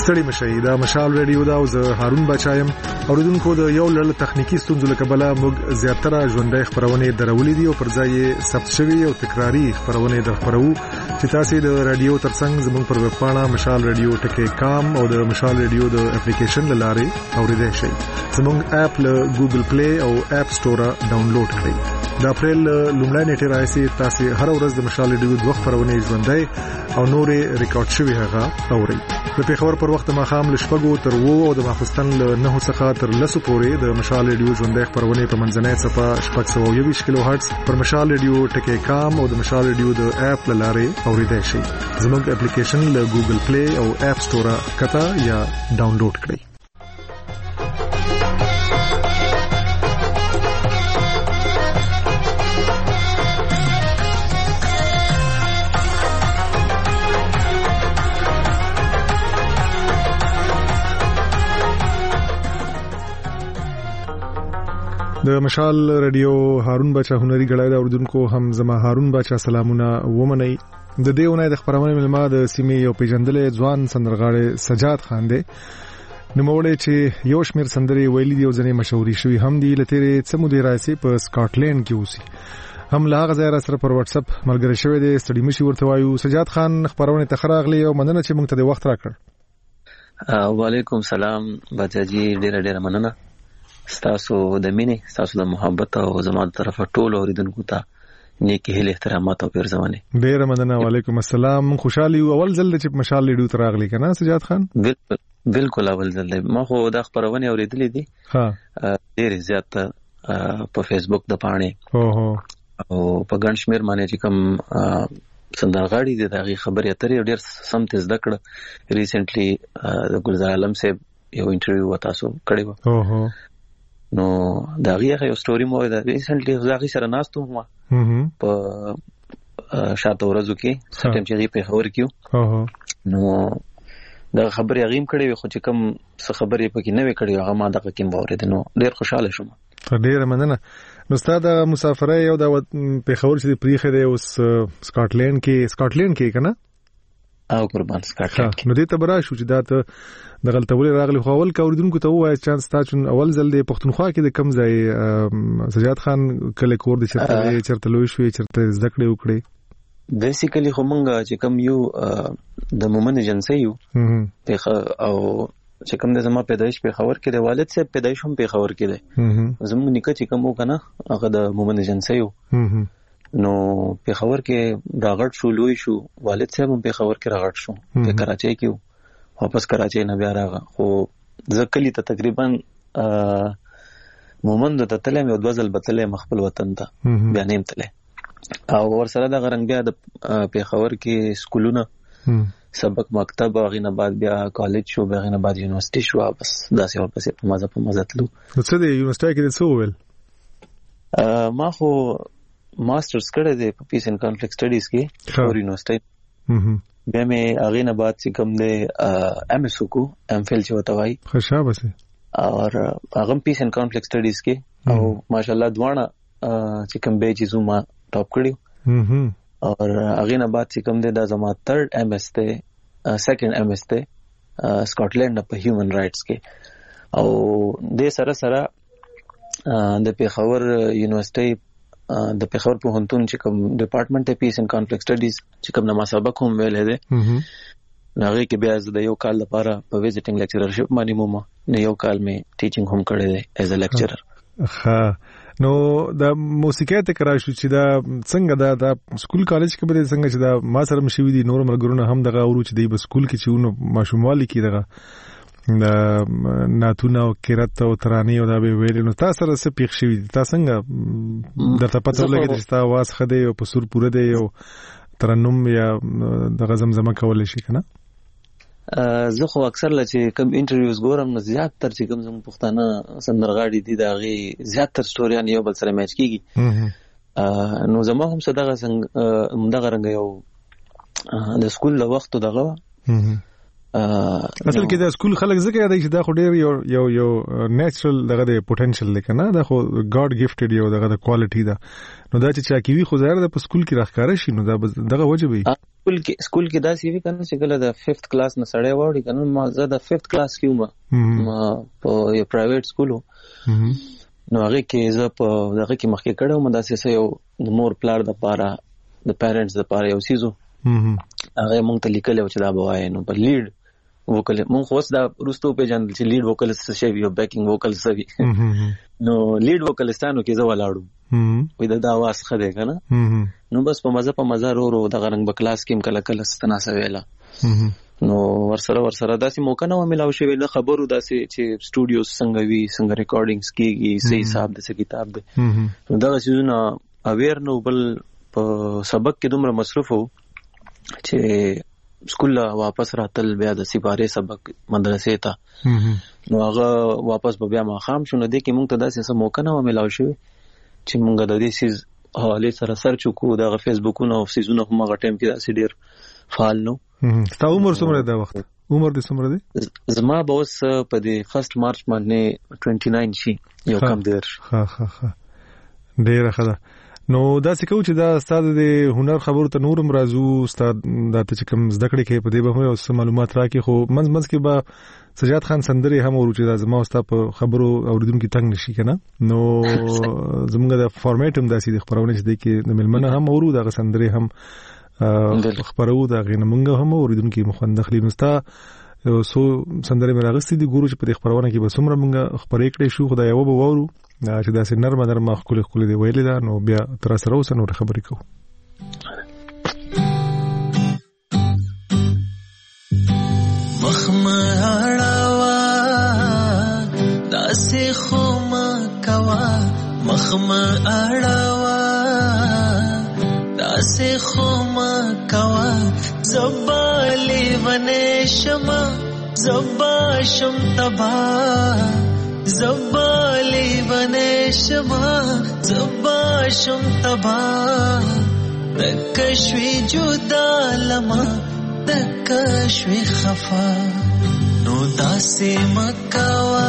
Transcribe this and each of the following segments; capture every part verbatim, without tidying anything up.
ستړي مشي دا مشال ریډیو دا او زه هارون بچایم اوریدونکو د یو لړ تخنیکی ستونزو له کبله موږ زیاتره ژوندۍ خبرونه درولې دي او پر ځای ثبت شوی او تکراری خبرونه د خبرو چې تاسو د رادیو ترڅنګ زموږ پر ویب پاڼه مشال ریډیو ټکی کام او د مشال ریډیو د اپلیکیشن لاره اوریدای شئ. زموږ اپ له ګوګل پلی او اپ سٹور ډاونلوډ کړئ. د اپریل لومړی نیټه راځي تاسو هر ورځ د مشال ریډیو دوه خبرونه ژوندۍ او نورې ریکارډ شوی هغه اورئ. د پیښور پر وخت ماښام له شپږو تر اوو او د ماخوستن له نهو څخه تر لسو پورې د مشال ریډیو ژوندۍ خبرونه په منځنۍ صفحه شپږ سوه یو ویشت کیلو هرتز پر مشال ریډیو ټکی کام او د مشال ریډیو د اپ له لارې اوریدای شئ. زموږ اپلیکیشن له ګوګل پلی او اپ سٹور کته یا ډاونلوډ کړئ. د مشال ریډیو هارون بچا هنري غړای دا اوردونکو هم زما هارون بچا سلامونه ومنئ. د دېونه د خبرونه ملما د سیمې یو پیژندلې ځوان سندرغاړي سجاد خان دی. نو موړې چې یو شمیر سندري ویلي دی او ځنې مشهوري شوی هم دی لته څه مودې راځي په سکاټلند کې اوسي. هم لا غزا سره پر واتس اپ ملګری شوی دی ستړي مشي ورته وایو. سجاد خان خبرونه تخراغلی او مننه چې موږ ته د وخت راکړ. وعلیکم سلام بچاجي ډېر ډېر مننه ستاسو د مینې ستاسو د محبت او زموږ طرفه ټول اوریدونکو ته نیکی هیله احترامات او پیرزونه. ډیر مننه. وعلیکم السلام. خوشحالي اول ځل چې مشال لیډو تراغلی کنه سجاد خان؟ بالکل بالکل اول ځل ما خو د خبرونه اوریدلې دي ها ډیر زیات په فیسبوک د پاڼې او او په ګڼ شمیر باندې چې کوم سندرغاړي دي دغه خبرې اترې ډیر سمت زده کړ. ریسنټلی د ګلزار عالم صاحب یو انټرویو وتاسو کړی و او نو دا غیغه یو سټوري مو دا ریسنټلی غاغي سره ناستو ما په شاته ورځو کې سټیم چې په خبر کیو نو دا خبرې غیم کړي خو چې کوم څه خبرې پکې نه وې کړي هغه ما دغه کې باورې نو ډیر خوشاله شوم. ډیر مننه. نو ستاسو د مسافرۍ یو د په خبر چې پریخه دی اوس سکاټلند کې سکاټلند کې کنه او قربان سکاټلند نو دې ته برا شو چې دا ته د غلطولې راغلی خو اول کوردونکو ته وایي چانس تاسو اول ځل د پښتونخوا کې د کم ځای سجاد خان کله کور د چرته چرته لوي شوې چرته زده کړې وکړې. بیسیکلی خو مونږ چې کم یو د مومن ایجنسی یو په او چې کوم د زما پیدایش په خبر کې د والد صاحب پیدایش هم په خبر کې ده زموږ نیکه چې کوم وکنه هغه د مومن ایجنسی یو نو په خبر کې راغړ شو لوی شو والد صاحب هم په خبر کې راغړ شو په کراچۍ کې واپس کراچۍ نه بیا راغ خو ځکلی ته تقریبا مومند ته تلم یو دوزل بتلې مخبل وطن ته بیا نیم تلې او ور سره د غرنګ بیا د په خبر کې سکولونه سبق مکتب غینه بعد بیا کالج شو بیا غینه بعد یونیورسيټي شو بس داسې واپس په مزه په مزه تلو. څه دی یونیورسيټي کې څه ویل؟ ما خو ماسترز کړی دی په پیس اینڈ کانفلکټ سټډیز کې اور یونیورسيټي بیا مې اغه نه بعد چې کوم دی ایم ایس کو ایم فل چې وته وای خوشاله بس اور هغه پیس اینڈ کانفلکټ سټډیز کې او ماشاءالله دوانه چې کوم به چې زما ټاپ کړیو اور اغه نه بعد چې کوم دی د زما تھرد ایم ایس ته سیکنډ ایم ایس ته سکاټلند په هیومن رائټس کې او د سره سره د پیښور یونیورسيټي د پیښور په هنتون چې کوم ډپارټمنټ ته پیس اینڈ کانفلکټ سټډیز چې کوم نما سبق هم ویلې ده ناغه کې بیا د یو کال لپاره په ویزټینګ لیکچررشپ باندې مو نه یو کال مې ټیچینګ هم کړی دی ایز ا لیکچرر. ها نو د موسیقۍ ته کرا شو چې دا څنګه دا د سکول کالج کې به څنګه چې دا ما سره مشوي دي نور مرګرونه هم دغه ورو چې دی په سکول کې چې نو ماشوموالي کې دغه د ناتونه او قرات او ترانه او دا به ویل نو تاسو سره څه پیښ شوی تاسو څنګه درته پته ولګی چې تاسو واس خده او په سور پوره دی او ترنم یا د غزمزمه کول شي کنه؟ زه خو اکثر لچې کوم انټرویوز ګورم نو زیات تر چې کوم زموږ پښتانه سندرغاړي دي دا غي زیات تر سټوریان یو بل سره میچ کیږي نو زما هم صدقه څنګه دغه رنګ یو د سکول له وخت دغه اصل کې د سکول خلک ځکه یادای چې دا خو ډیر یو یو یو نیچرل دغه د پوتنشل لکنه دا خو ګاډ گیفټډ یو دغه د کوالټي دا نو دا چې چا کی وی خو ظاهر د سکول کې راخاره شي نو دا دغه وجه وي سکول کې سکول کې دا سی وی کنه چې کله د ففتھ کلاس نه سړی وړي کنه ما زه د ففتھ کلاس کې وم ما په یو پرایویټ سکول نو هغه کې زه په دغه کې مخکې کړم ما دا څه یو د مور پلار د پاره د پیرنټس د پاره یو سیزو هغه مونږ ته لیکل چې دا بوای نو په لیډ وکل مونږ خو دا روستو په جان چې لیډ وکالست شي یو بیکینګ وکال سوي نو لیډ وکالستانو کې زه ولاړم وې دا د आवाज خده کنه نو بس په مزه په مزه ورو د غرنګ په کلاس کې کله کله ستنا سویلا نو ورسره ورسره داسې موقع نه ملاو شي د خبرو داسې چې سټوډیوز څنګه وی څنګه ریکارډینګز کیږي صحیح حساب د کتاب دی نو دا سيزونه اویر نو بل په سبق کې دومره مصروف وو چې سکول واپس راتل بیا د سپاره سبق مدرسې ته نو هغه واپس بیا ما خام شونه دي کې مونږ ته داسې سم موقع نه ملاو شي چې مونږ د دې سیز حواله سره سرچ وکړو د فیسبوکونو او سیزونو هم هغه ټایم کې داسې ډیر فعال نو ستا عمر څومره دی وخت عمر دې څومره دی زما به اوس په دې فرست مارچ باندې نود و نهه شي یو کم دیر ها ها ها ډیر ښه نو دا څه کوي چې دا استاد د هنر خبرو ته نورم راځو استاد دا ته کوم زده کړې کې په دې به او معلومات راکې خو منځ منځ کې به سجاد خان سندري هم ورو چې دا زما استاد په خبرو اوریدونکو تنگ نشي کنه نو زموږ د فارمیټ هم داسې د خبرونه چې د کې د ملمنه هم ورو دا سندري هم خبرو دا غینه مونږ هم اوریدونکو مخندخلی نستا سو سندري مراغستې دي ګورو چې په خبرونه کې به څومره مونږ خبرې کړې شو خدای یو به وورو چې دا سي نرمه نرمه خپل خپل دی ویل دا نو بیا تر سره اوس نور خبرې کوو مخمه اړوا داسې خو ما کوا مخمه اړوا داسې خو ما کوا زبالي ونه شما زبا شم تبا زبالی بنے شما زبا شم تبا دکشوی جدا لما دکشوی خفا نو داسی مکوا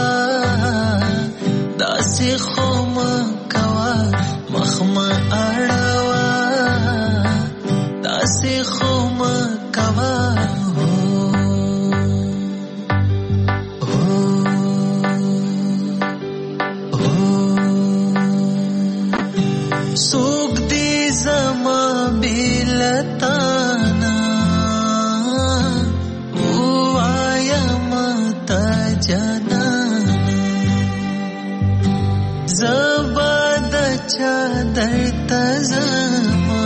داسی خو مکوا مخم اڑوا داسی خو مکوا سوک دی زما بیلتانا او آیا متا جانانا زباد چادر تزما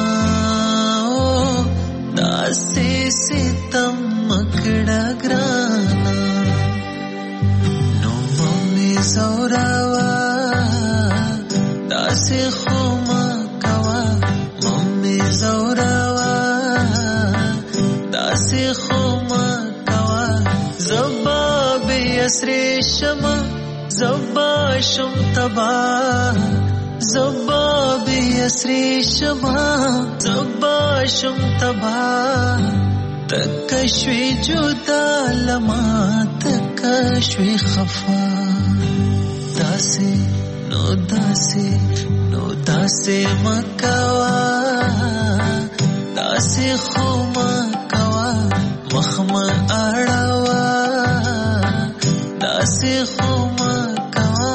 داسی ستم مکڑا گرانا نو ممی زوراوا داسی خوما کوا ممی زوراوا داسی خوما کوا زبا بی اسری شما زبا شم تبا زبا بی اسری شما زبا شم تبا تکشوی جدا لما تکشوی خفا داسی نو داسی نو داسی مکوا داسی خو مکوا مخم اڑوا داسی خو مکوا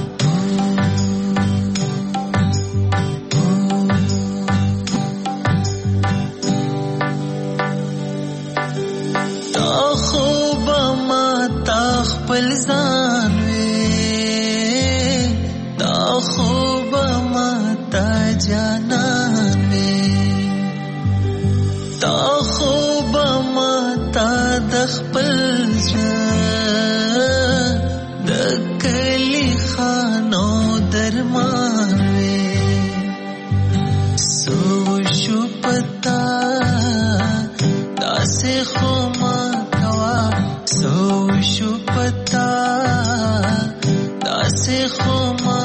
تا خوب ما تا خپل ځان خوب ماتا جانان وی تا خوب ماتا دخپل دکلی خانو درمان وی سو شو پتا داسی خوما کوا سو شو پتا داسی خوما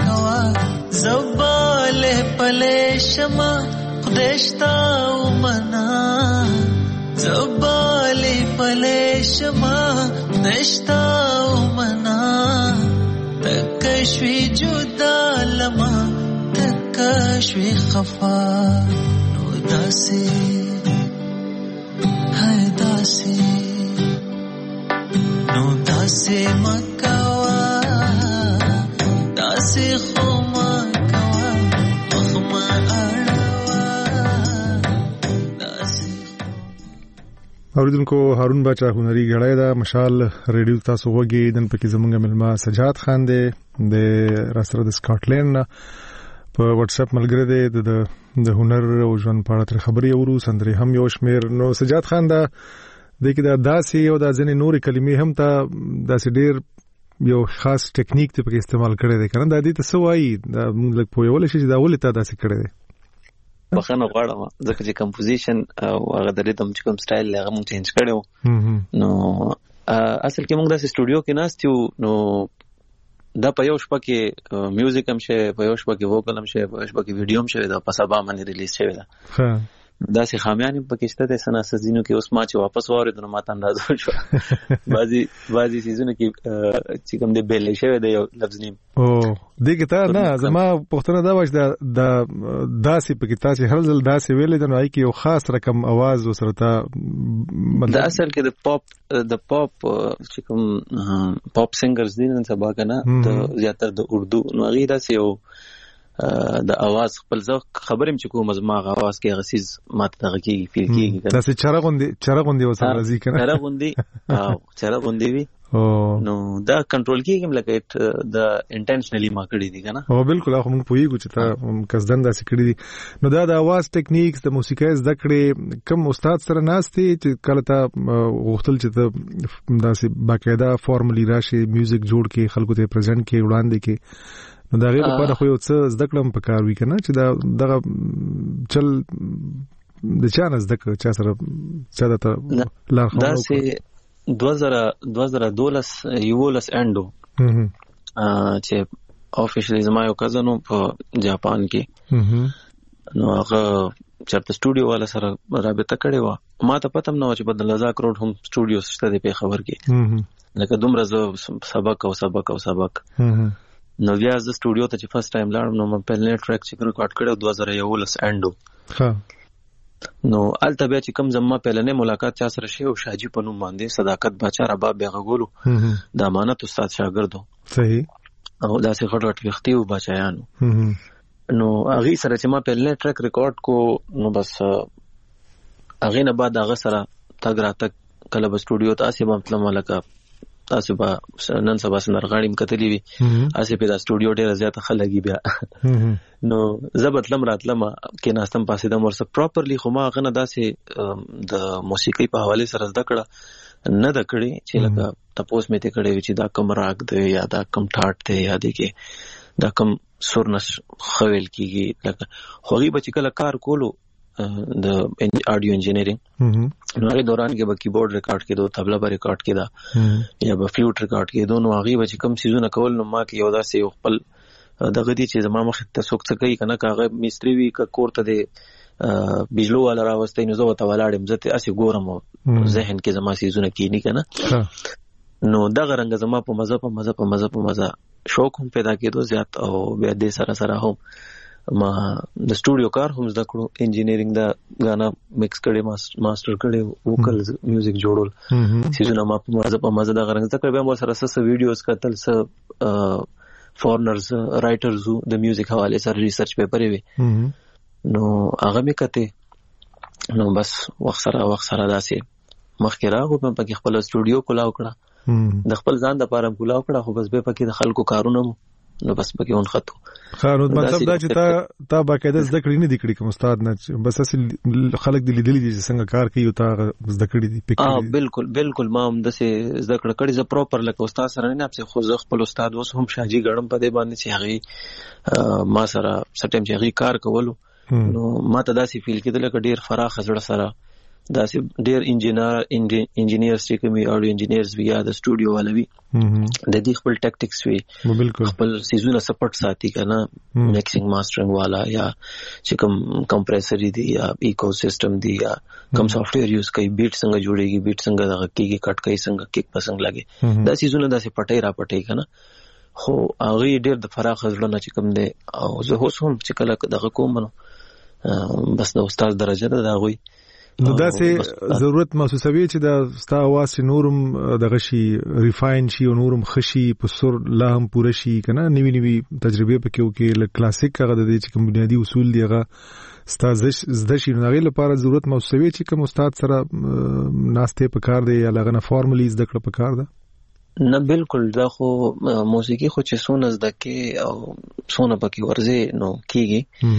زبال پلے شما خدشتا منا زبال پلے شما نشتا ومنا تکشوی جدا لما تکشوی خفا نو داسی ہے داسی نو داسی مکوا داسی خوما کوا مخما اڑوا داسی. اوریدونکو هارون بچا هنري غړای دا مشال ریډیو تاسو وګي دن پکې زمونږ ملما سجاد خان دی د راستر د سکاټلند په واتس اپ ملګری دی د د هنر او ژوند په اړه خبري اورو سندري هم یو شمیر. نو سجاد خان دا د کې دا داسې یو د ځنې نورې کلمې هم ته داسې ډېر یو خاص ټیکنیک ته پکې استعمال کړی دی کنه دا دې ته څه وایي دا موږ لږ پوهول شي چې دا ولې تا داسې کړی دی. بخښنه غواړم ځکه چې کمپوزیشن او هغه د ریتم چې کوم سټایل هغه موږ چینج کړو نو اصل کې موږ د سټوډیو کې ناستو نو دا په یو شپه کې میوزیک هم شه په یو شپه کې ووکل هم شه په یو شپه کې ویډیو هم شه دا په سبا باندې ریلیز شوی دا دا سه خامیان پکې شته د سنا سزینو کې اوس ما چې واپس واره نو ماته انداز شو بازي بازي سيزونه کې چې کوم دې بیل شوی دی یو لفظ نیم او دغه ته نه زما پښتنه دا واش دا د داسې پکې تاسو هر ځل داسې ویلې د نوای کې یو خاص رقم आवाज وسره تا د اصل کې د پاپ د پاپ چې کوم پاپ سنگرز دي نن سبا کنه د زیاتره د اردو نو غي داسې یو د आवाज خپل ځخ خبرم چې کوم زما आवाज کې غسیز ماته دغه کې فیل کېږي دا چې چرغوندي چرغوندي وسره راځي کنه چرغوندي او چرغوندي وی او نو دا کنټرول کېږي لکه د انټنشنلی ما کړی دي کنه او بالکل هغه موږ پوېږو چې تا قصدن داسې کړی دي. نو دا د आवाज ټیکنیکس د موسیقۍ زده کړې کوم استاد سره ناستي چې کله تا غوښتل چې داسې باقاعده فارملی راشي میوزیک جوړ کې خلکو ته پریزنټ کې وړاندې کې نو دا غیر په خو یو څه زده کړم په کار وی کنه چې دا دغه چل د چانه زده کړ چې سره چې دا لار خو دا سه دوه زره دولس یولس انډو چې افیشلی زما یو کزنو په جاپان کې نو هغه چرته سټوډیو والا سره رابطه کړې و ما ته پته نه و چې په لزاک روډ هم سټوډیو شته په خبر کې لکه دومره سبق او سبق او سبق نو بیا ز سټوډیو ته چې فرست ټایم لاړم نو مې په لنټ ټریک چې ریکارډ کړو دوه زره یولس انډو ها نو الته بیا چې کوم زما په لنې ملاقات چا سره شی او شاجي په نوم باندې صداقت بچا رباب بیغولو د امانت استاد شاګردو صحیح او داسې غټ وختي او بچایانو نو هغه سره چې ما په لنې ټریک ریکارډ کو نو بس هغه نه بعد هغه سره تګ را تک کله په سټوډیو ته اسې مطلب ملکه تاسو به نن سبا سندرغاړي مکتلې وي اسې په دا سټوډیو ډېر زیات خلګي بیا نو زبطلم راتلم کې ناستم پاسې د مرسه پراپرلی خو ما غنه داسې د موسیقي په حواله سره زده کړه نه د کړې چې لکه تاسو مې ته کړې چې دا کوم راګ دی یا دا کوم ټاټ دی یا دی کې دا کوم سورنس خویل کیږي لکه خوږی بچ کله کار کولو د آډیو انجینیرینګ نو هغه دوران کې به کیبورډ ریکارډ کېدو تبلا به ریکارډ کېدا یا به فلوټ ریکارډ کېدو نو هغه به کوم سيزونه کول نو ما کې یو داسې یو خپل دغه دي چې زما مخ ته څوک څه کوي کنه کاغه میستری وی ک کوړه د بجلو والا راوستي نو زه ته ولاړم زته اسی ګورم ذهن کې زما سيزونه کینی کنه نو دغه رنګ زما په مزه په مزه په مزه په مزه شوق هم پیدا کېدو زیات او بیا دې سره سره هم ما د سټوډیو کار هم زده کړو انجینیرینګ دا غانا مکس کړي ماستر کړي ووکل میوزیک جوړول سيزونه ما په مزه په مزه دا غرنګ زده کړم بیا سره سره ویډیوز کتل سره فورنرز رائټرز د میوزیک حواله سره ریسرچ پیپر وی نو هغه مې کته نو بس وخت سره وخت سره داسې مخکې راغو په پکې خپل سټوډیو کولاو کړه د خپل ځان د پاره کولاو کړه خو بس به پکې د خلکو کارونه نو بس پکې اون خطو خاروت مطلب دا چې تا تا باقاعده زده کړې نه دي کړې کوم استاد نه بس اصل خلک دې لیدلې دي چې څنګه کار کوي او تا زده کړې دي اه بالکل بالکل ما هم د څه زده کړې کړې ز پراپر لکه استاد سره نه اپ خو زه خپل استاد اوس هم شاجي ګړم په دې باندې چې هغه ما سره سټیم چې هغه کار کولو نو ما ته داسې فیل کېدل لکه ډیر فراخ زړه سره دا سي ډیر انجینر انجینیرز چې کومي اډیو انجینیرز وی یا د سټوډیو والا وی د دې خپل ټیکټکس وی خپل سيزونه سپورټ ساتي کنه میکسینګ ماسترینګ والا یا چې کوم کمپریسر دی یا ایکو سیستم دی یا کوم سافټ ویر یوز کوي بیټ څنګه جوړيږي بیټ څنګه دغه کیږي کټ کوي څنګه کیک پسنګ لګي دا سيزونه داسې پټي را پټي کنه خو هغه ډیر د فراغ ځلونه چې کوم دی او زه هوس هم چې کله دغه کوم نو بس د استاد درجه ده دا غوي نو دا سه ضرورت محسوسوي چې دا ستا आवाज نورم دغه شي ریفاین شي او نورم خشي په سر لا هم پوره شي کنه نوی نوی تجربه پکې وکي ل کلاسیک هغه د دې چې کوم بنیادی اصول دی هغه ستا زده شي نو غیر لپاره ضرورت محسوسوي چې کوم استاد سره ناشته پکار دی یا لغنه فارملی زده کړ پکار ده نه بالکل دا خو موسیقي خو چې سونه زده کې او سونه پکې ورځي نو کیږي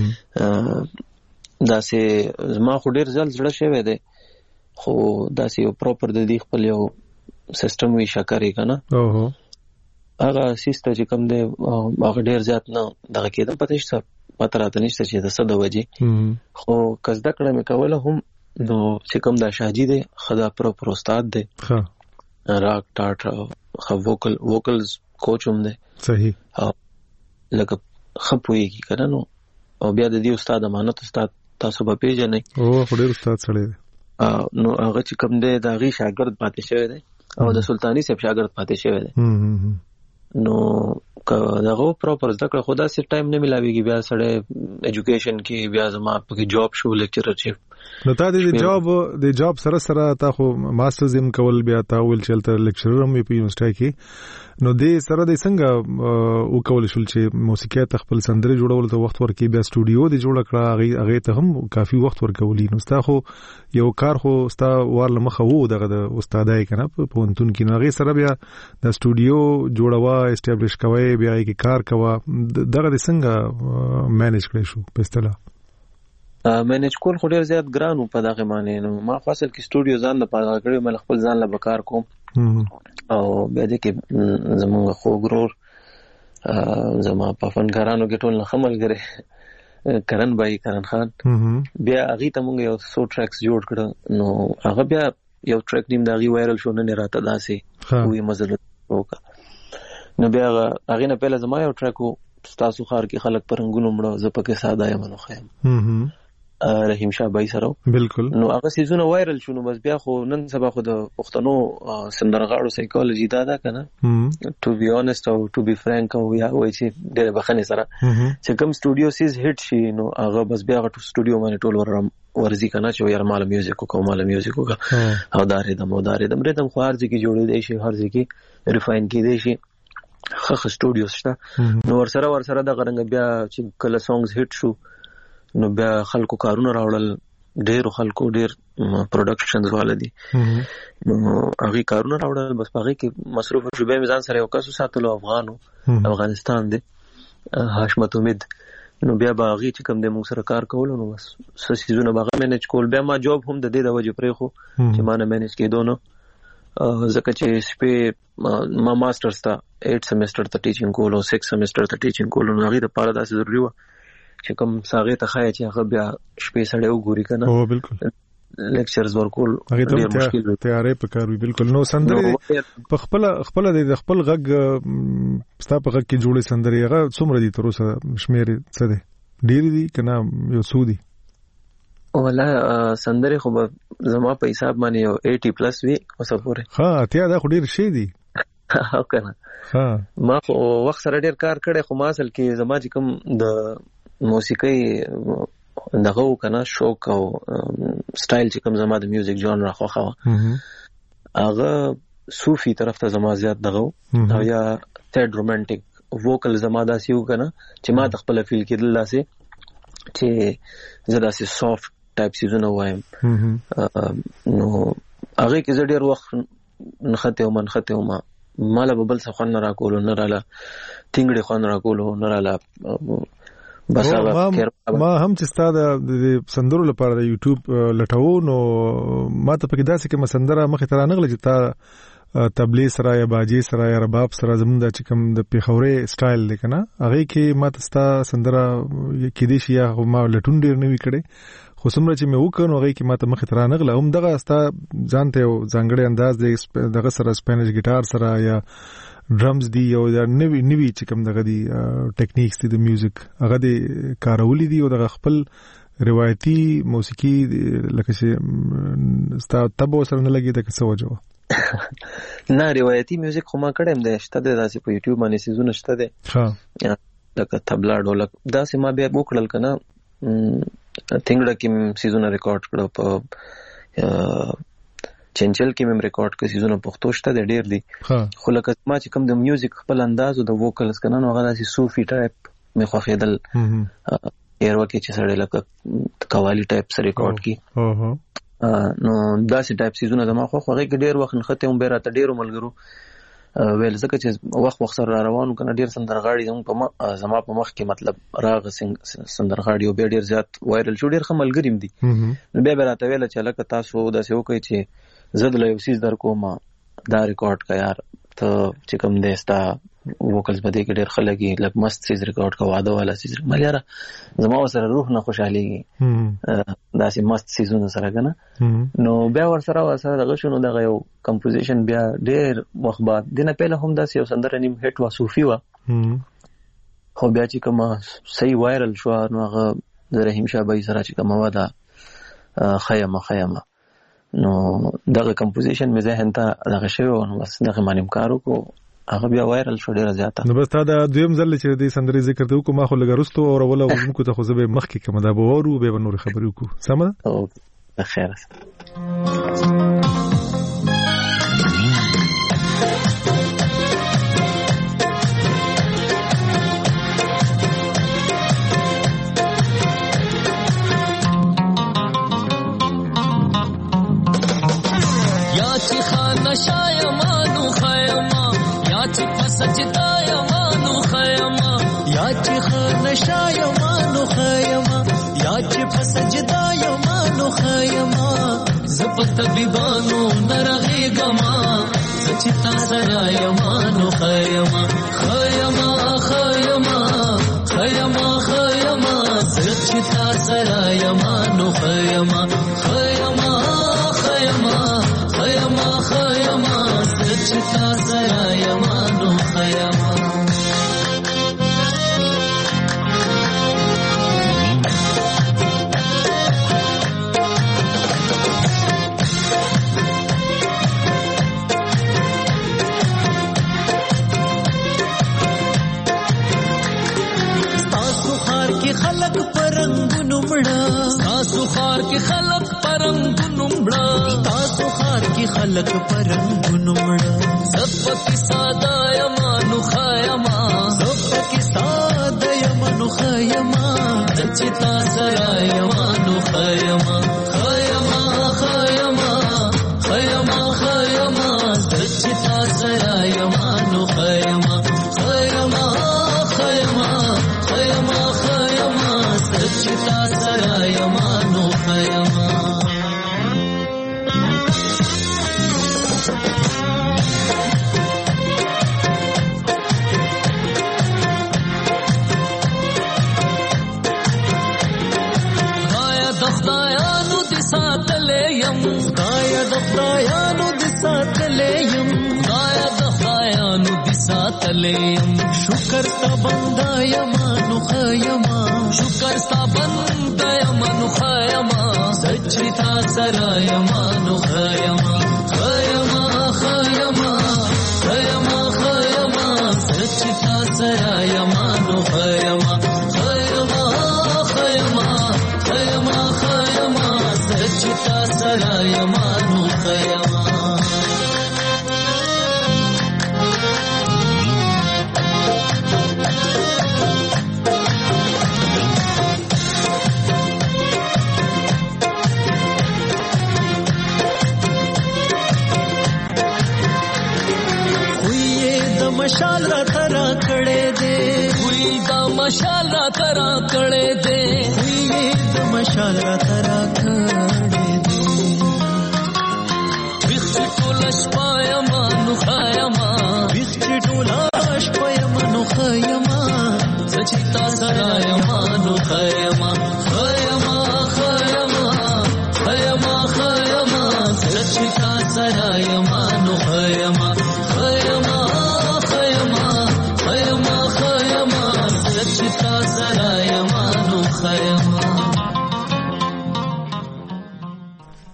دا سه ما خو ډیر ځل زړه شوی دی خو دا سه یو پراپر د دې خپل یو سیستم وی شکرې کنه اوه هغه سیستم چې کوم دی هغه ډیر زیات نه دغه کېده پته شته پته راته نشته چې د صد وجه خو کزده کړه مې کوله هم نو چې کوم دا شاجي دی خدا پراپر استاد دی ها راک ټاټ خو ووکل ووکلز کوچ هم دی صحیح او لکه خپويږي کنه نو او بیا د دې استاد امانت استاد تاسو به پیژنئ او خوري استاد سره دی نو هغه چې کوم دی دا غي شاګرد پاتې شوی دی او د سلطانی صاحب شاګرد پاتې شوی دی نو داغه پراپر ځکه خدا سي ټایم نه ملاويږي بیا سره اډوকেশন کې بیا زما په جاب شو لیکچرر شپ نو تا د جاب د جاب سره سره تا خو ماسترز هم کول بیا تا ول چلته لیکچرر هم په یونیورسيټي کې نو د سره د څنګه او کول شول چې موسیقي ته خپل سندره جوړول ته وخت ورکې بیا سټوډیو د جوړ کړه هغه ته هم کافي وخت ورکولې نو ستا خو یو کار خو ستا ورل مخه وو دغه د استادای کنه په پونتون کې نو هغه سره بیا د سټوډیو جوړوا اسټابلیش کوي بیا کې کار کوا دغه د څنګه مینیج کړی شو په اصطلاح مینیج کول خو ډیر زیات ګران په دغه معنی نو ما خاصل کې سټوډیو ځان د پاره کړی مل خپل ځان له بکار کوم او بیا دې کې زموږ خو ګرور زما په فنکارانو کې ټول نه خمل غره کرن بای کرن خان بیا هغه ته موږ یو سو ټریکس جوړ کړ نو هغه بیا یو ټریک دیم دا غي وایرل شو نه راته داسي وې مزل وکړه نو بیا هغه نه پهله زما یو ټریکو تاسو خار کې خلک پرنګونو مړو زپکه ساده یم نو خیم رحیم شاه بای سره بالکل نو هغه سيزونه وایرل شونه بس بیا خو نن سبا خو د پښتنو سندرغاړو سایکالوجي دا ده کنه ټو بی اونست او ټو بی فرانک او یا وای چې ډېر بخنه سره چې کوم سټوډیو سیز هټ شي نو هغه بس بیا غټو سټوډیو باندې ټول ورم ورزي کنه چې یار مال میوزیک کو مال میوزیک کو او دارې د مو دارې د مره د خو هر ځکه جوړې دی شي هر ځکه ریفاین کې دی شي خخ سټوډیو شته نو ور سره ور سره د غرنګ بیا چې کله سونګز هټ شو نو بیا خلکو کارونه راوړل ډېر خلکو ډېر پروډکشنز والدي نو هغه کارونه راوړل بس هغه کې مصروف شو به میزان سره یو کاسو ساتلو افغانو افغانستان دی حشمت امید نو بیا باغی چې کوم د موږ سره کار کول نو بس سيزونه باغ مینج کول بیا ما جوب هم د دې د وجه پرې خو چې ما نه مینج کېدو نو ځکه چې شپې ما ماسترز ته eight سیمستر ته ټیچینګ کولو six سیمستر ته ټیچینګ کولو نو هغه لپاره دا ضروري و چې کوم ساغه ته خای چې هغه بیا شپې سره وګوري کنه او بالکل لیکچرز ورکول ډیر مشکل دی تیارې پکاروي بالکل نو سندره په خپل خپل د خپل غږ ستا په غږ کې جوړې سندره هغه څومره دي تر اوسه شمیر څه دي ډیر دي کنه یو څو دي ولا سندره خو زما په حساب باندې یو eighty پلس وی اوسه پوره ها ته دا خو ډیر شي دي او کنه ها ما خو وخت سره ډیر کار کړی خو ما اصل کې زما چې کوم د موسیقي دغه کنه شوق او سټایل چې کوم زما د میوزیک ژانر خوخه هغه صوفي طرف ته زما زیات دغه او یا تھرد رومانټیک ووکل زما داسې و کنه چې ما تخپل فیل کېدل داسې چې زدا سي سافت ټایپ سيزونه وایم نو هغه کې زړه ډیر وخت نخته او منخته او ما مال ببل څه خون را کولو نه رااله تینګړي خون را کولو نه رااله بس هغه ما هم چې ستاسو د سندرو لپاره د یوټیوب لټاو نو ما ته پکې داسې کې مسندره مخې تر نه غل چې تا تبلی سره یا باجی سره یا رباب سره زمونږ د چکم د پیښوري سټایل لیکنه هغه کې ما ته ستا سندره کې دي شي یا ما لټون ډیر نه وی کړي خو څومره چې مې وکړ نو هغه کې ماته مخې ته رانغله هم دغه ستا ځان ته یو ځانګړی انداز دی دغه سره سپینش ګیټار سره یا ډرمز دی او دا نوی نوی چې کوم دغه دی ټیکنیکس دي د میوزیک هغه دی کارولې دي او دغه خپل روایتي موسیقي لکه چې ستا تبو سره نه لګي د څه وجو نه روایتي میوزیک خو ما کړم د شته د داسې په یوټیوب باندې سيزونه شته دي ها لکه تبلا ډولک داسې ما بیا وکړل کنه څنګه کې سيزونه ریکارډ کړو په چنچل کې مم ریکارډ کړ سيزونه پښتو شته د ډېر دي خو لکه ما چې کوم د میوزیک خپل انداز او د ووکلز کنه نو هغه داسې صوفي ټایپ مې خو خېدل ایرو کې چې سړی لکه قوالی ټایپ سره ریکارډ کی اوه نو داسې ټایپ سيزونه زما خو هغه کې ډېر وخت نخته هم بیره ته ډېر ملګرو ویل زکه چې وخت وخت سره روانو کنه ډېر سندرغاړي هم په زما په مخ کې مطلب راغ سندرغاړي او به ډېر زیات وایرل شو ډېر خملګریم دي نو به بیره ته ویل چې لکه تاسو داسې وکړئ چې زه د یو سیس در کوم دا ریکارډ کا یار ته چې کوم دستا ووکلز بده کې ډېر خلګي لکه مست سیس ریکارډ کا واده والا سیس ملياره زما سره روح نه خوشحاليږي داسې مست سیزونه سره کنه نو بیا ور سره ور سره دغه شنو دغه یو کمپوزیشن بیا ډېر وخت بعد دنه پهله هم داسې یو سندره نیم هټ وا صوفي وا خو بیا چې کوم صحیح وایرل شو نو هغه د رحیم شاه بای سره چې کوم واده خیمه خیمه نو دغه کمپوزیشن مې ذهن ته دغه شوی نو بس دغه مانیم کارو کو هغه بیا وایرل شو ډیره زیاته نو بس تا دا دویم ځل چې د سندري ذکر ته کوم خو لګرستو او ولا کوم ته خو زه به مخ کې کوم دا به ورو به نور خبرې وکړو سمه او خیر سجدا یمانو خیما یا چې خنشا یمانو خیما یا چې فسجدا یمانو خیما زپت بیبانو نرغی گما سچتا سرا یمانو خیما خیما خیما خیما خیما سچتا سرا یمانو خیما خیما خیما خیما خیما سچتا سرا یمانو خیما خلق پرنګونو مړه تاسو خار کې خلق پرنګونو مړه تاسو خار کې خلق پرنګونو مړه زپکی ساده یمانو خیما زپکی ساده یمانو خیما چچتا سرا یمانو خیما خیما خیما خیما خیما چچتا سرا یمانو خیما خیما خیما خیما سچتا سرا یمانو خیما غایا دخدایانو دی ساتلے یم غایا دخدایانو دی ساتلے یم غایا دخدایانو دی ساتلے یم شکر تا بندا یمانو خیما شکر ستا بند یمانو خیما سچتا سرا یمانو خیما خیما خیما خیما خیما سچتا سرا یمانو خیما خیما خیما خیما خیما سچتا سرا یمانو خیما مشال را ترا کړه دے وی دا مشال را ترا کړه دے وی دا مشال را ترا کړه دے وخت ټولش پایما نو خایما وخت ټولش پایما نو خایما سچتا سرا یما نو خایما خایما خایما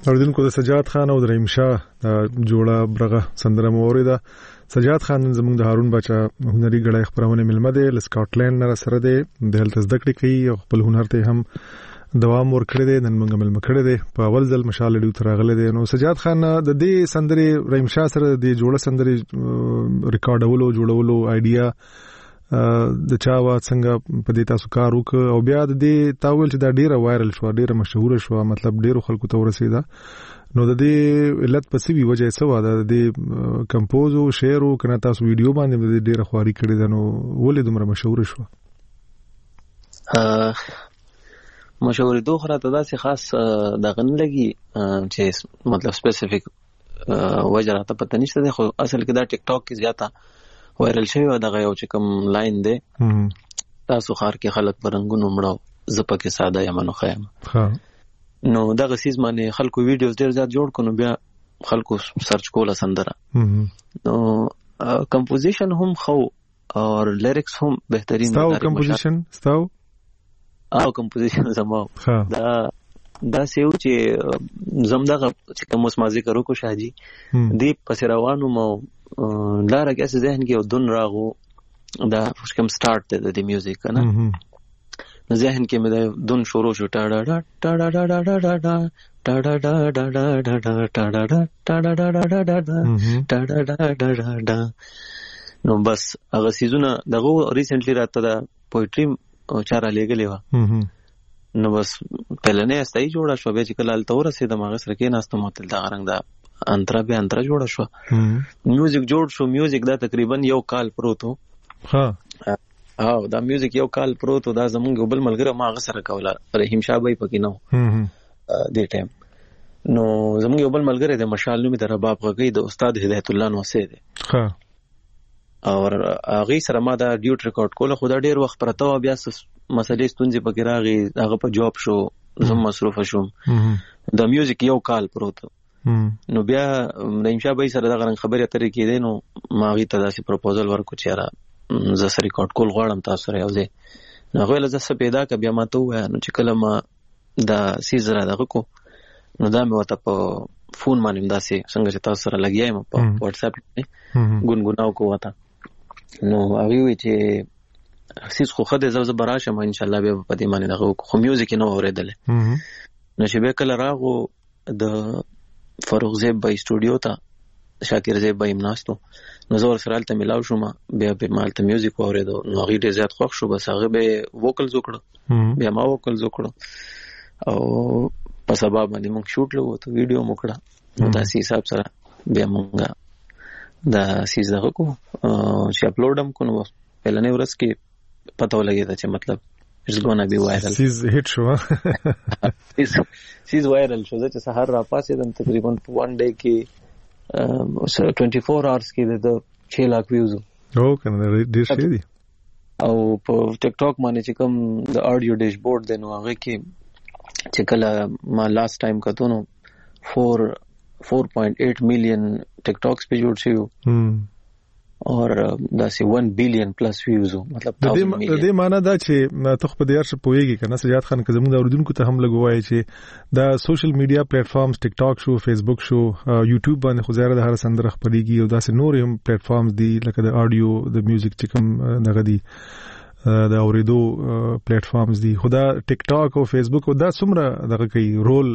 اوریدونکو د سجاد خان او د رحیم شاه جوړه برغه سندره موریده. سجاد خان زموږ د هارون بچا هنري غړی خبرونه ملمه ده ل سکاټلند نه سره ده د هلته زده کړې کوي او خپل هنر ته هم دوام ورکړی دی. نن موږ ملمه کړی دی په اول ځل مشال ډیو ترغله دی. نو سجاد خان د دې سندره رحیم شاه سره د جوړه سندره ریکارډولو جوړولو ایډیا د چا وا څنګه په دې تاسو کار وکړ او بیا د دې تاول چې دا ډیره وایرل شو ډیره مشهور شو مطلب ډیرو خلکو ته ورسیده. نو د دې علت په سی وجه څه و د دې کمپوز او شعر او کنه تاسو ویډیو باندې د ډیره خواري کړی ده نو ولې دومره مشهور شو؟ مشهور دوه خره ته داسې خاص دغه نه لګي چې مطلب سپیسیفیک وجه راته پته نشته ده. خو اصل کې دا ټیک ټاک کې زیاته وایرل شوی و دغه یو چې کوم لاین دی تاسو خار کې خلک برنګونو مړو زپه کې ساده یا منو خیم. نو دغه سیز باندې خلکو ویډیوز ډیر زیات جوړ کړو بیا خلکو سرچ کوله سندره. نو کمپوزیشن هم خو او لیریکس هم بهترین ستاو کمپوزیشن ستاو او کمپوزیشن زمو دا دا سیو چې زمدغه چې کوم اوس ما ذکر وکړو شاجي دی پس روانو مو لاره کې څه ذهن کې او دن راغو دا کوم سٹارټ دی د میوزیک کنه ذهن کې مې د دن شروع شو ټا ډا ډا ټا ډا ډا ډا ډا ډا ټا ډا ډا ډا ډا ډا ټا ډا ډا ټا ډا ډا ډا ډا ټا ډا ډا ډا ډا. نو بس هغه سیزونه دغه ریسنټلی راته دا پوئټری چاره لګلې و. نو بس پهلنې استای جوړه شو به چې کله تل ورسېد ما سره کې ناستم تل دا غرنګ دا انترا به انترا جوړه شو. میوزیک جوړ شو. میوزیک دا تقریبا یو کال پروت و. ها او دا میوزیک یو کال پروت و. دا زمونږ بل ملګری ما غسر کوله رحیم شاه بای پکې نو دې ټیم. نو زمونږ بل ملګری د مشال نومي د رباب غږی د استاد هدایت الله نوسی دی. ها او هغه سره ما دا ډیوټ ریکارډ کوله. خو دا ډیر وخت پرته و بیا مسلې ستونزې پکې راغی هغه په جواب شو زم مصروف شوم. دا میوزیک یو کال پروت. نو بیا رحیم شاه بای سره دا غرنګ خبرې اترې کېدې. نو ما هغه ته داسې پروپوزل ورکو چې یاره زه سره ریکارډ کول غواړم تاسو سره یو ځای. نو هغه له زه پیدا ک بیا ما ته وای نو چې کله ما دا سیزره دغه کو نو دا مې وته په فون باندې داسې څنګه چې تاسو سره لګیایم په واتس اپ کې ګونګوناو کو وته. نو هغه وی چې سیس خو خدای زو براشه ما ان شاء الله به په دې باندې دغه خو میوزیک نو اوریدل. نو چې به کله راغو د فاروق زیب بای سټوډیو ته شاکر زیب بای مناستو نو زور سره الته ملاو شوم بیا به مالته میوزیک اوریدو. نو هغه ډیر زیات خوښ شو. بس هغه به ووکلز وکړو بیا ما ووکلز وکړو او په سبب باندې موږ شوټ لوو ته ویډیو موکړه. نو دا سی حساب سره بیا موږ دا سیز دغه کو چې اپلوډ هم کو. نو پهلنې ورځ کې پته ولګی چې مطلب it's gonna be viral. سیز هټ شو. سیز سیز وایرل شو چې سحر را پاسې د تقریبا one day کې twenty-four hours کې د six lakh views. او کنه ډیر شي دي. او په ټیک ټاک باندې چې کوم د اډیو ډیشبورډ دی نو هغه کې چې کله ما لاست ټایم کتو نو four four point eight million ټیک ټاکس په جوړ شو اور دا سی one billion plus views. مطلب د دې معنی دا چې ته په دې ارشه پويږي کنه سجاد خان که زموږ د اوریدونکو ته هم لګوای چې دا سوشل میډیا پلیټ فارمز ټیک ټاک شو فیسبوک شو یوټیوب باندې خو زیاده د هر سندره خبريږي او دا سه نور هم پلیټ فارمز دي لکه د اډیو د میوزیک چې کوم دغه دي د اوریدو پلیټ فارمز دي. خدا ټیک ټاک او فیسبوک او دا څومره دغه کوي رول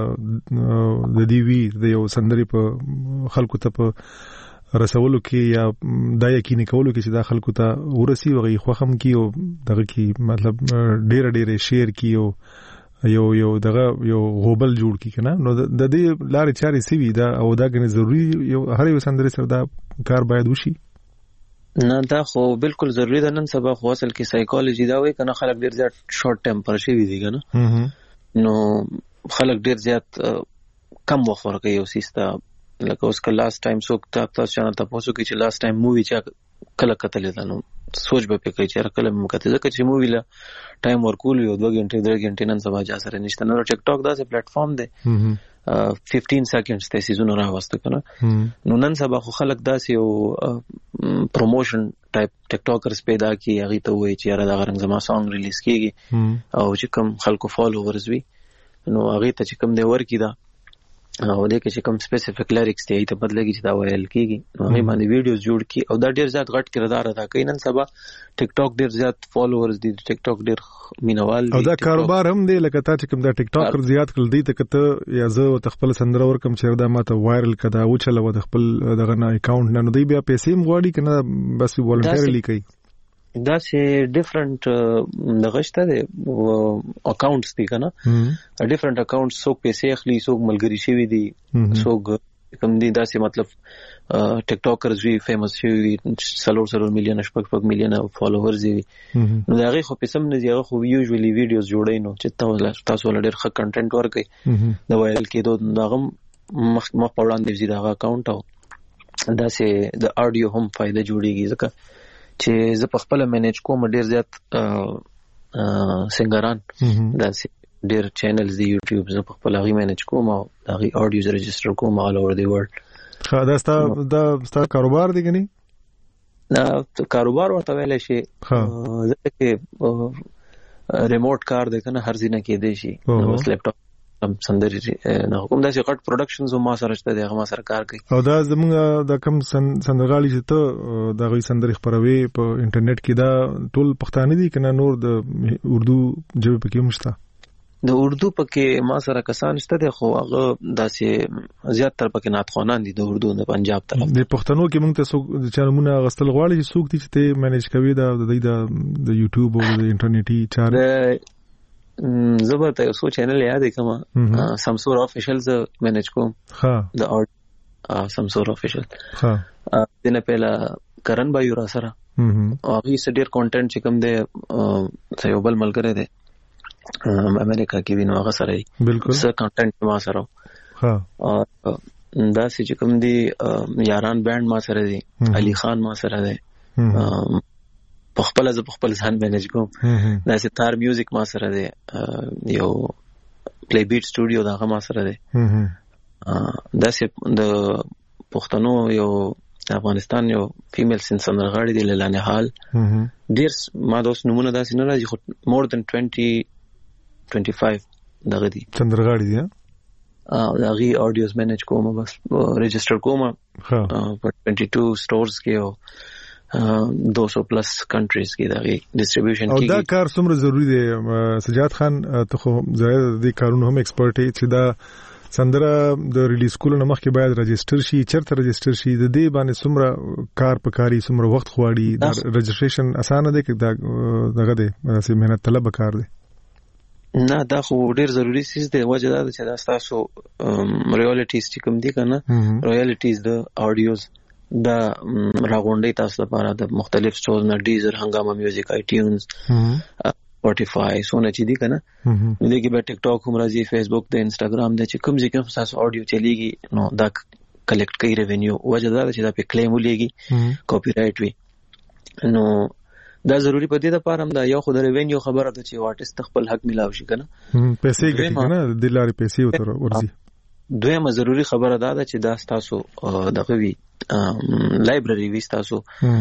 د دی وی د یو سندري په خلکو ته په رسولو کې یا دا یقیني کولو کې چې دا خلکو ته ورسي وغي خوخم کی او دغه کې مطلب ډېر ډېر شیر کی او یو یو دغه یو غوبل جوړ کی کنه. نو د دې لارې چارې سی وی دا او دا غني ضروری یو هر یو سندري سره دا کار باید وشي. نه دا خو بالکل ضروری ده. نن سبا خو اصل کې سایکالوجي دا وایي کنه خلک ډېر زیات شارټ ټیمپر شي دي کنه. نو خلک ډېر زیات کم وخت ورکوي یو سیستا لکه اوس که لاست ټایم څوک تاسو چانه تاسو کې چې لاست ټایم مووی چې کله کتلې ده نو سوچ به پکې چې کله مو کته ځکه چې مووی لا ټایم ورکول یو دوه غنټې درې غنټې نن سبا جا سره نشته. نو ټیک ټاک دا سه پلیټ فارم دی fifteen seconds ته سيزونه راوسته کنه. نو نن سبا خو خلک داسې یو پروموشن ټایپ ټیک ټاکرز پیدا کی هغه ته وایي چې یاره دا غرنګ زما سانګ ریلیز کیږي او چې کوم خلکو فالوورز وي نو هغه ته چې کوم دی ورکی دا او دې کې چې کوم سپیسیفیک لیریکس دی ته بدلږي چې دا وایل کیږي نو هغه باندې ویډیوز جوړ کی او دا ډیر زیات غټ کردار ادا کوي. نن سبا ټیک ټاک ډیر زیات فالوورز دي، ټیک ټاک ډیر مینوال دي او دا کاروبار هم دی لکه تا چې کوم دا ټیک ټاک زیات کړل دی ته کته یا زه تخپل سندره ورکم چې دا ماته وایرل کدا و چلو د خپل دغه نه اکاونټ نه نو دی بیا پیسې مغواړي کنه بس والنټرلی کوي. دا چې ډیفرنٹ دغشته دی اکاونټس دي کنه ډیفرنٹ اکاونټس څوک پیسې اخلي څوک ملګری شوی دي څوک کوم دي دا چې مطلب ټیک ټاکرز وی فیمس شوی سلور سلور میلیون شپږ شپږ میلیون فالوورز وي نو دا غي خو پیسې نه دی هغه خو یوزولي ویډیوز جوړای نو چې تاسو ولر ډیر ښه کنټینټ ورکړي دا وایل کېدو دا غم مخ مخ په وړاندې زیاده هغه اکاونټ او دا چې د اډیو هم فائدہ جوړیږي ځکه چې زه په خپل مینیج کوم ډیر زیات سنگران دا ډیر چینلز دی یوټیوب زه په خپل غي مینیج کوم او دا غي اډیوز ريجستر کوم آل اوور دی ورلد. خا دا ستا دا ستا کاروبار دی کني؟ دا کاروبار ورته ویل شي زه کې ریموټ کار دی کنه هر ځینه کې دی شي نو بس لپټاپ هم سندري نه کوم دا چې غټ پروډکشنز ما سره شته دی هغه ما سره کار کوي. او دا زموږ د کم سندرغالي چې ته د غي سندري خبروي په انټرنیټ کې دا ټول پښتانه دي کنه نور د اردو ژبه پکې مشته؟ د اردو پکې ما سره کسان شته دي خو هغه داسې زیات تر پکې ناتخوانان دي د اردو د پنجاب طرف. د پښتنو کې موږ ته څوک چارمونه غستل غواړي چې څوک دي چې ته مینیج کوي دا د د یوټیوب او د انټرنیټي چارې؟ زبرته یو څو چینل یاد کما سمسور افیشل ز مینیج کوم ها د اورډ سمسور افیشل ها دنه پهلا کرن بایو را سره او هغه سډیر کانټینټ چې کوم دی سیوبل ملګری دی امریکا کې وینو هغه سره بالکل سر کانټینټ ما سره ها دا چې کوم دی یاران بانډ ما سره دی علي خان ما سره دی په خپل ز په خپل ځان مینیج کوم دا چې تار میوزیک ما سره دی یو پلی بیټ سټوډیو دا ما سره دی دا چې د پښتنو یو افغانستان یو فیمیل سندرغاړي دی لاله حال ډیر ما دوس نمونه دا چې نه راځي خو مور دن twenty twenty-five دغه دی سندرغاړي دی ا دا غي اډیوز مینیج کوم بس ريجستر کوم په twenty-two سٹورز کې او دو سو پلس کنټریز کې دا غي ډیسټریبیوشن کې. او دا کار څومره ضروری دی سجاد خان ته خو زړه د کارونو هم ایکسپرټ دی چې دا سندره د ریلیز کولو مخکې باید رجسټر شي چرته رجسټر شي د دې باندې څومره کار پکاري څومره وخت غواړي دا رجسټریشن اسانه دی کې دا دغه دی چې مهنت طلب کار دی؟ نه دا خو ډیر ضروری سیس دی وجه دا چې دا تاسو ریالټیز چې کوم دي کنه ریالټیز د اډیوز دا راغونډي تاسو لپاره د مختلف سټورز نه ډیزر هنګامه میوزیک آی ټیونز سپوټیفای سونه چې دي کنه نو دغه به ټیک ټاک هم راځي فیسبوک د انستګرام د چې کوم ځکه تاسو اډیو چلیږي نو دا کلیکټ کوي ریونیو وجه دا چې دا په کلیم ولېږي کاپی رائټ وي نو دا ضروری پدې د پاره هم دا یو خو د ریونیو خبره ده چې آرټیست خپل حق ملاوي شي کنه پیسې ګټي کنه د لارې پیسې وتر ورځي. دویمه ضروری خبره دا ده چې دا تاسو دغه وی لایبرری وی تاسو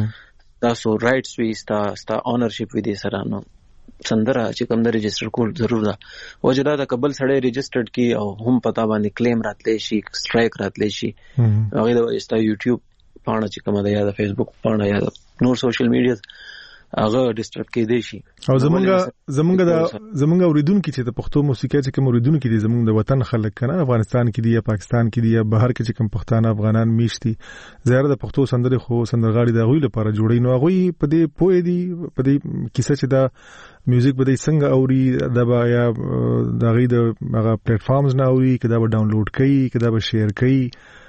تاسو رائټس وی تاسو اونرشپ وی دي سره نو سندره چې کوم د ريجستر کول ضرور ده وجه دا د قبل سره ريجسترډ کی او هم پتا باندې کلیم راتلی شي سټرایک راتلی شي هغه د استا یوټیوب پاڼه چې کومه ده یا د فیسبوک پاڼه یا نور سوشل میډیا هغه ډیسټرب کې دی شي. او زمونږ زمونږ د زمونږ اوریدونکو چې د پښتو موسیقي چې کوم اوریدونکو دي زمونږ د وطن خلک کنه افغانستان کې دي یا پاکستان کې دي یا بهر کې چې کوم پښتانه افغانان میشتي زیاره د پښتو سندرې خو سندرغاړي د غوي لپاره جوړي نو غوي په دې پوي دي په دې کیسه چې دا میوزیک به دې څنګه اوري دا به یا د غي د هغه پلیټ فارمز نه اوري کدا به ډاونلوډ کوي کدا به شیر کوي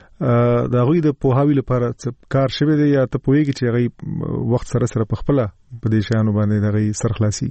دا غوي د پوهاوی لپاره کار شوی دی یا ته پوهیږي چې غي وخت سره سره په خپل په دې شانو باندې د غي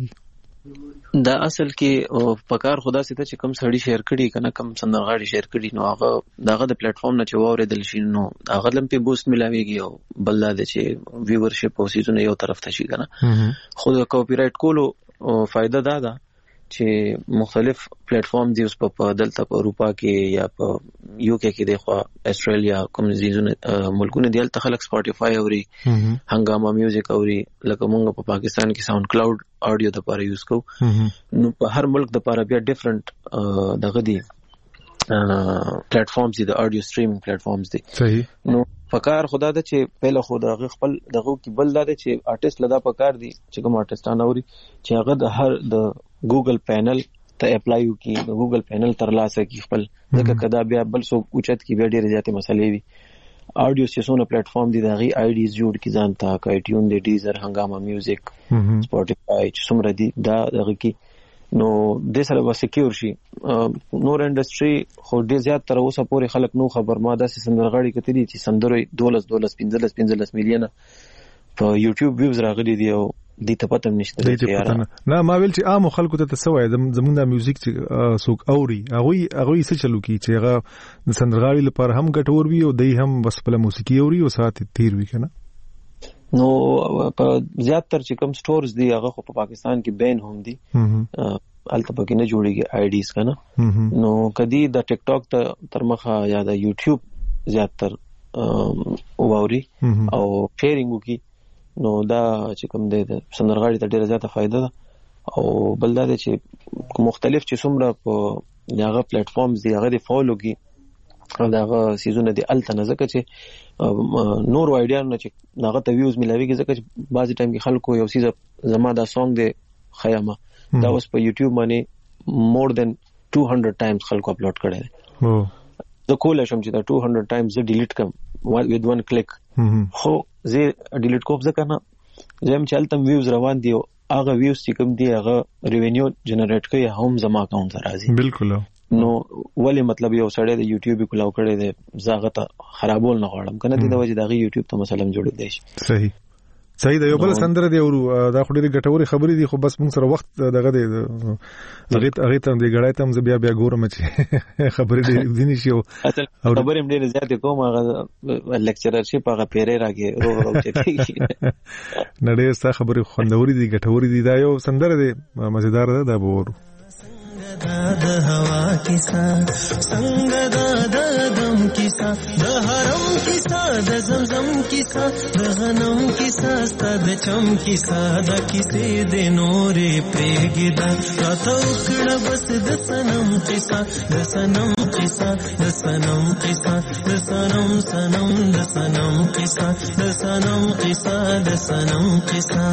سرخلاصي دا اصل کې پکار خدا سي ته چې کم سړی شیر کړي کنه کم سندرغاړي شیر کړي نو هغه دغه د پلیټ فارم نه چې ووریدل شي نو هغه لم په بوست ملاويږي او بل دا چې ویورشپ او سيزونه یو طرف ته شي کنه خو د کاپی رائټ کولو فائدہ دا ده چې مختلف پلیټ فارم دي اوس په دلته په اروپا کې یا په یو کې کې د خو استرالیا کوم زیزونه ملکونه دی الته خلک سپوټیفای اوري هنګامه میوزیک اوري لکه مونږ په پاکستان کې ساوند کلاود اډیو د لپاره یوز کوو نو په هر ملک د لپاره بیا ډیفرنٹ دغه دي پلیټ فارمز دي د اډیو سټریمینګ پلیټ فارمز دي. صحیح. نو فکر خدا ده چې پهله خو دغه خپل دغه کې بل ده چې آرټیست لدا پکار دي چې کوم آرټیستان اوري چې هغه د هر د ګوګل پینل ته اپلای وکي، د ګوګل پینل تر لاسه کی خپل ځکه کدا بیا بل څو اوچت کی بیا ډیره زیاتې مسلې وي. اډیو سیسونه پلیټ فارم دي دغه آی ډیز جوړ کی ځان ته کای ټیون دی ډیزر هنګاما میوزیک سپوټیفای چې څومره دي دا دغه کی نو د سره به سکیور شي. نور انډستری خو ډیر زیات تر اوسه پورې خلک نو خبر ما داسې سندرغاړي کتلي چې سندرې دولس دولس پنځلس پنځلس میلیونه په یوټیوب ویوز راغلي دي او دې ته پته نشته چې یاره نه ما ویل چې عام خلکو ته تسوي زمونږ د میوزیک چې څوک اوري هغه هغه څه چلو کی چې هغه د سندرغاړي لپاره هم ګټور وي او دای هم بس په موسیقي اوري او ساعت تیر وي کنه. نو په زیاتره چې کوم سټورز دی هغه خو په پاکستان کې بین هم دي الته پکې نه جوړيږي آی ډیز کنه. نو کدی د ټیک ټاک ته تر مخه یا د یوټیوب زیاتره ووري او شیرینګ وکي نو دا چې کوم دی د سندرغاړي ته ډیره زیاته فائدہ ده او بل دا چې مختلف چې څومره په هغه پلیټ فارمز دی هغه دی فالو کی داغه سیزونه دی الته نه ځکه چې نور وایډیا نه چې هغه ته ویوز ملاويږي ځکه چې بعضی ټایم کې خلکو یو سیز زما دا سونګ دی خیامه دا اوس په یوټیوب باندې مور دین two hundred ټایمز خلکو اپلوډ کړی دی. زه کولای شم چې دا two hundred ټایمز زه ډیلیټ کړم with one click خو زه ډیلیټ کوم ځکه نه زم چې الته ویوز روان دي او هغه ویوز چې کوم دی هغه ریوینیو جنریټ کوي هم زما اکاونټ ته راځي. بالکل. نو ولی مطلب یو سړی د یوټیوب کلاو کړی دی زاغه ته خرابول نه غواړم کنه دې د وجه دغه یوټیوب ته مثلا جوړ دی. صحیح صحیح دا یو بل سندره دی ورو دا خو ډېری ګټوري خبرې دي خو بس موږ سره وخت دغه دی هغه هغه ته دی غړای ته زه بیا بیا ګورم چې خبرې دې دي نشي او خبرې ډېر زیات کوم هغه لیکچرر شي په هغه پیری راګي رو رو چې نړۍ ستا خبرې خوندوري دي ګټوري دي دا یو سندره دی مزیدار ده دا به ورو. د هوا کیسا څنګه د دم کیسا د حرم کیسا د زمزم کیسا د غنم کیسا ستاد چم کیسا د کیسې د نورې پرېګدا راته وکړه بس د سنم کیسا د سنم کیسا د سنم کیسا د سنم سنم د سنم کیسا د سنم کیسا د سنم کیسا.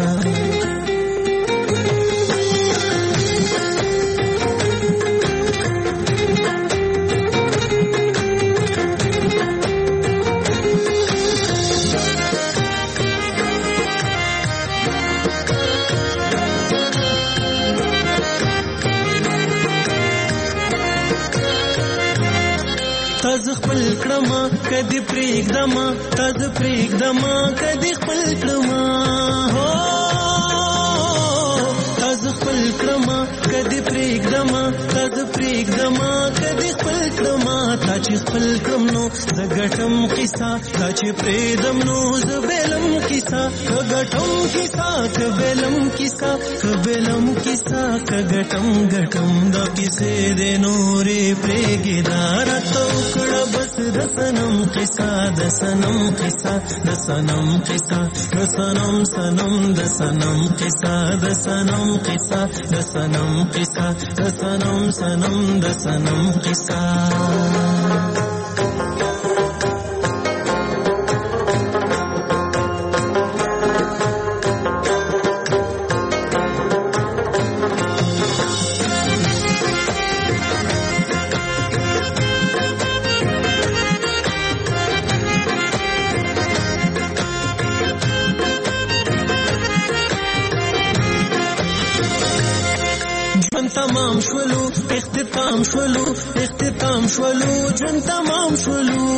تاز خپل کړما کدی پریګدما تاز پریګدما کدی خپل کړما هو تاز خپل کړما کدی پریګدما تاز پریګدما کدی خپل کړما تا چې خپل کړم نو زګټم قصه تا چې پریدم نو زبلم قصه کګټم قصه کبلم قصه کبلم قصه کګټم ګټم دا کیسې د نورې پریګدار تو بس د سنم قصه د سنم قصه د سنم قصه د سنم سنم د سنم قصه د سنم قصه د سنم قصه د سنم سنم د سنم قصه. تمام شولو اختتام شولو اختتام شولو جن تمام شولو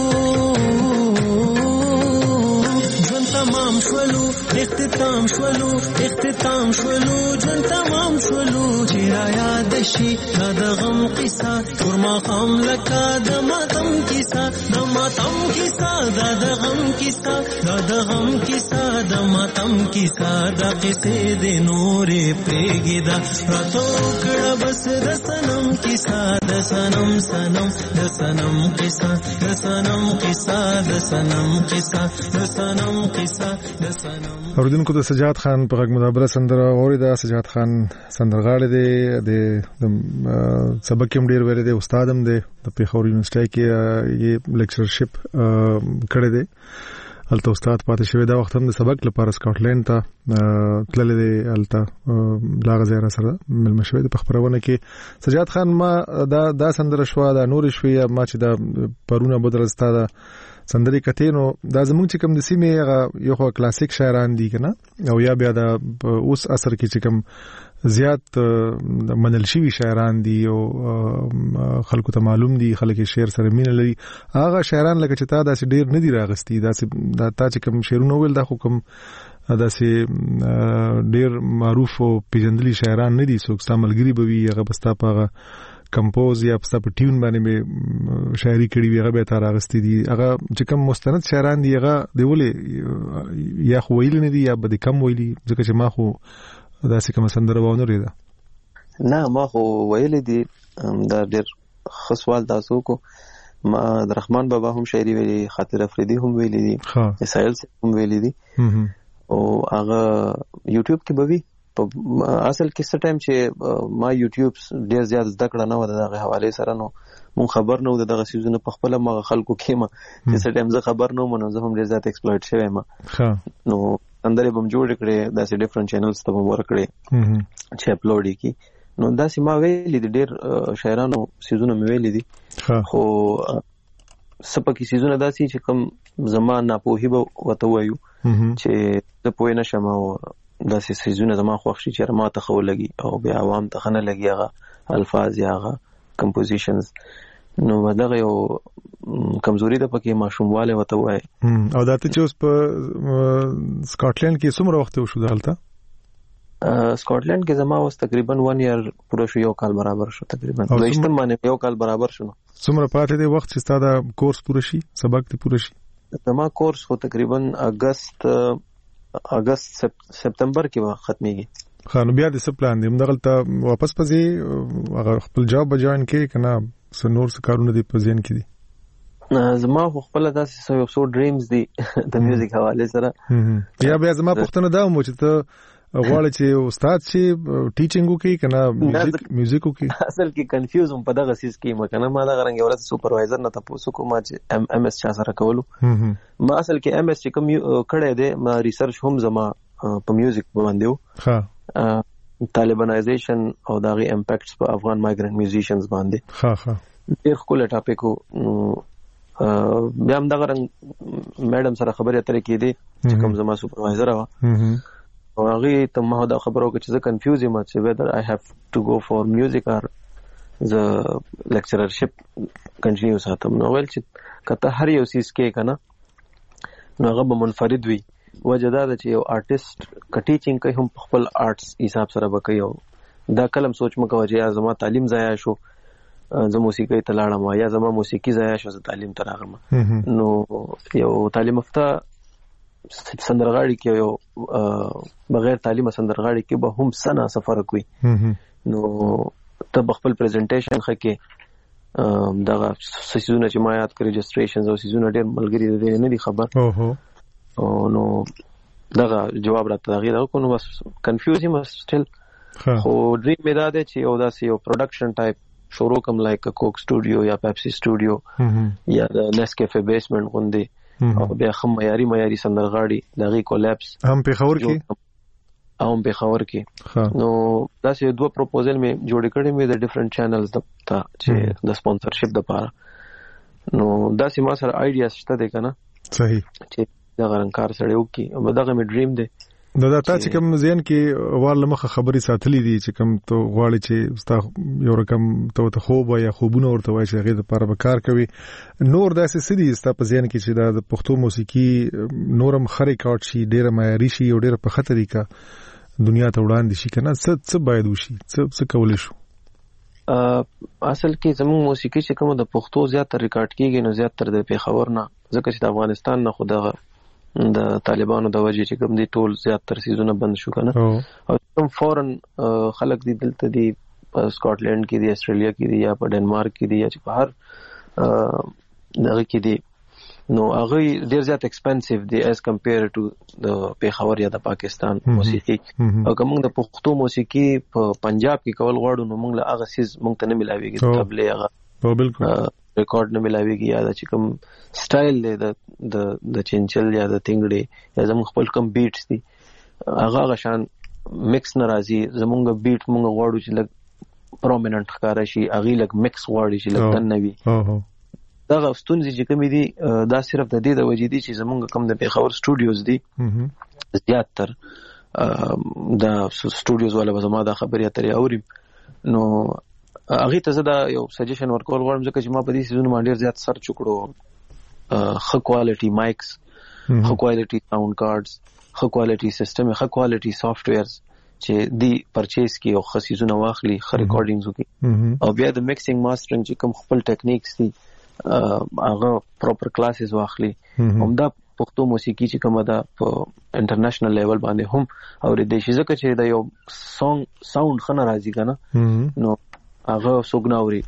جن تمام شولو اختتام شولو اختتام شولو جن تمام شولو چیرا یاد شي دا د غم قصه ور ما قام لکا د ماتم کیسه د ماتم کیسه دا د غم کیسه دا د غم کیسه د ماتم کیسه دا قصې د نورې پرېګدا راتو کړه بس د سنم کیسه د سنم سنم د سنم قصه د سنم قصه د سنم قصه د سنم قصه قصه د سنم اوریدونکو د سجاد خان په غږ مدابره سندره اوریدا. سجاد خان سندرغاړی دی، د سبق هم ډیر ویل دی، استاد هم دی، د پیښور یونیورسيټي کې یې لیکچرشپ کړی دی. الته استاد پاتې شوی دا وخت هم د سبق لپاره سکاټلند ته تللی دی، الته لاغه ځای سره ملمه شوی دی په خبرونه کې. سجاد خان ما دا دا سندره شو، دا نور شوی، ما چې دا پرونه بدل استاد سندري کته نو دا زمونږ چې کوم د سیمې هغه یو خو کلاسیک شاعران دي کنه، او یا بیا دا اوس اثر کې چې کوم زیات منل شوی شاعران دي او خلکو ته معلوم دي، خلک شعر سره مینه لري. هغه شاعران لکه چې تا داسې ډیر نه دي راغستي، داسې دا تا چې کوم شعرونه ویل دا خو کوم داسې ډیر معروف او پیژندلي شاعران نه دي. څوک ستا ملګري به وي هغه بستا په کمپوز یا په په ټیون باندې مې شاعري کړې وي، هغه به تر راغستې دي. هغه چې کوم مستند شاعران دي هغه دی ولې یا خو ویل نه دي یا به کم ویلي، ځکه چې ما خو داسې کوم سندره وونه ریده. نه ما خو ویل دي، دا ډېر ښه سوال تاسو کو. ما د رحمان بابا هم شاعري ویلي، خاطر افریدي هم ویلي دي، اسایل هم ویلي دي، او هغه یوټیوب کې به وي. اصل کې څه ټایم چې ما یوټیوب ډیر زیات زده کړه نه و دغه حواله سره، نو مون خبر نه و دغه سيزونه په خپل ما خلکو کې ما چې څه ټایم زه خبر نه وم، نو زه هم ډیر زیات ایکسپلویټ شوم ما. نو اندرې بم جوړ کړې داسې ډیفرنٹ چینلز ته بم ورکړې چې اپلوډ کی. نو داسې ما ویلې د ډیر شاعرانو سيزونه مې ویلې دي، خو سپکې سيزونه داسې چې کوم زمان ناپوهي به وته وایو چې د پوهې نشم او داسې سيزونه زما خوښ شي چې ما ته خو لګي او بیا عوام ته خنه لګي هغه الفاظ یا هغه کمپوزیشنز. نو دغه یو کمزوري ده پکې، ماشومواله وته وای. او دا ته چې اوس په سکاټلند کې څومره وخت وشو دلته؟ سکاټلند کې زما اوس تقریبا ون ایئر پوره شو، یو کال برابر شو تقریبا. دویشتم باندې یو کال برابر شو. څومره پاتې دی وخت چې ستاسو کورس پوره شي، سبق ته پوره شي؟ زما کورس خو تقریبا اگست اگست سپتمبر کې به ختميږي. خا نو بیا د سپلان دی موږ ته واپس پځي هغه خپل جواب بجوین کې کنه سنور څه کارونه دي په ذهن کې دي؟ زما خپل داسې یو څو ډریمز دي د میوزیک حواله سره. یا بیا زما پښتنه دا مو چې ته غواړي چې استاد شي ټیچینګ وکي کنه میوزیک میوزیک وکي؟ اصل کې کنفیوز هم په دغه سیس کې مکنه ما دا غرنګ ورته سپروایزر نه تاسو کوم چې ام اس چا سره کولو. ما اصل کې ام اس چې کوم کړه دې ما ریسرچ هم زما په میوزیک باندې و، ها طالبانایزیشن او دغه امپیکټس په افغان مایګرنټ میوزیشنز باندې. ها ها ډېر خپل ټاپک و. بیا هم دغه رنګ میډم سره خبرې اترې کېدې چې کوم زما سپروایزر و، او هغه ته ما دا خبرو کې چې زه کنفیوز یم چې whether I have to go for music or the lecturership continue ساتم. نو ویل چې کته هر یو سیس کې کنه نو هغه به منفرد وي. وجه دا چې یو آرټیست ک ټیچینګ کوي هم خپل آرټس حساب سره وکړي، او دا کلم سوچ مکو چې یا زما تعلیم ضایع شو، زه موسیقي ته لاړم، یا زما موسیقي ضایع شو، زه تعلیم ته راغلم. نو یو تعلیم یافته سندرغاړي کې یو بغیر تعلیمه سندرغاړي کې به هم سنا سفر کوي. نو ته خپل پریزنټیشن خکې دغه سيزونه چې ما یاد کړی رجسټریشنز او سيزونه ډېر ملګری دي نه دي خبر. او نو دغه جواب راته غیر او نو بس کنفیوز یم سټیل. خو ډریم مې دا دی چې یو داسې یو پروډکشن ټایپ شروع کوم لایک کوک سټوډیو یا پیپسي سټوډیو یا د نیسکافه بیسمنټ غوندي، او بیا خم معیاري معیاري سندرغاړي دغه کولیپس هم په خبر کې او هم په خبر کې. نو دا چې دوه پروپوزل می جوړ کړی مې د ډیفرنٹ چینلز ته چې د سپانسرشپ لپاره. نو دا چې ما سره آیډیاز شته ده کنه، صحیح چې دا غرنکار سره وکي، او دغه می ډریم ده. نو دا تاسو کوم ځین کې وال مخه خبري ساتلې دي چې کوم ته غواړي چې ستا یو رقم ته ته خوب یا خوبونه ورته وایي چې هغه لپاره به کار کوي. نور داسې سدي ستا په ځین کې چې د پښتو موسیقي نورم خري کاټ شي، ډیره معیاري شي او ډیره په خطرې کا دنیا ته وړاندې شي کنه، څه څه باید وشي، څه څه کولای شو؟ اصل کې زموږ موسیقي چې کوم د پښتو زیات ریکارډ کیږي نو زیات تر د پیښور نه، ځکه چې د افغانستان نه خو د د طالبانو د وجې چې کوم دي ټول زیات تر سيزونه بند شو کنه، او کوم فورن خلک دي دلته دي په سکاټلند کې دي، استرالیا کې دي، یا په ډنمارک کې دي، یا چې په هر دغه کې دي نو هغه ډیر زیات ایکسپنسیو دی as compared to د پیښور یا د پاکستان موسیقي. او کوم د پښتو موسیقي په پنجاب کې کول غواړو نو موږ له هغه سیز موږ ته نه ملاويږي تبلې هغه بالکل ریکارډ نه ملاويږي یا د چې کوم سټایل دی د د د چنچل یا د تنګړي یا زموږ خپل کوم بیټس دي هغه هغه شان مکس ناراضي زموږ بیټ موږ غواړو چې لګ پرومیننٹ ښکارا شي اغي لګ مکس غواړي چې لګ دن نوي. دا غوښتنې چې کوم دي دا صرف د دې د وجې دي چې زموږ کوم د پیښور سټوډیوز دي زیات تر دا سټوډیوز ولا به زما دا خبرې اترې اورم نو هغه ته زه دا یو سجیشن ورکول غواړم ځکه چې ما په دې سيزون باندې ډیر زیات سرچ وکړو ښه کوالټي مایکس ښه کوالټي ساوند کارډز ښه کوالټي سیستم ښه کوالټي سافټ ویرز چې دی پرچیز کی او خصيزونه واخلي خ ریکارډینګز وکي او بیا د میکسینګ ماسترینګ چې کوم خپل ټیکنیکس دي هغه پراپر کلاسز واخلي همدا پښتو موسیقي چې کومه ده په انټرنیشنل لیول باندې هم او د دې شي ځکه چې دا یو سونګ ساوند خنه راځي کنه نو هغه سوګناوري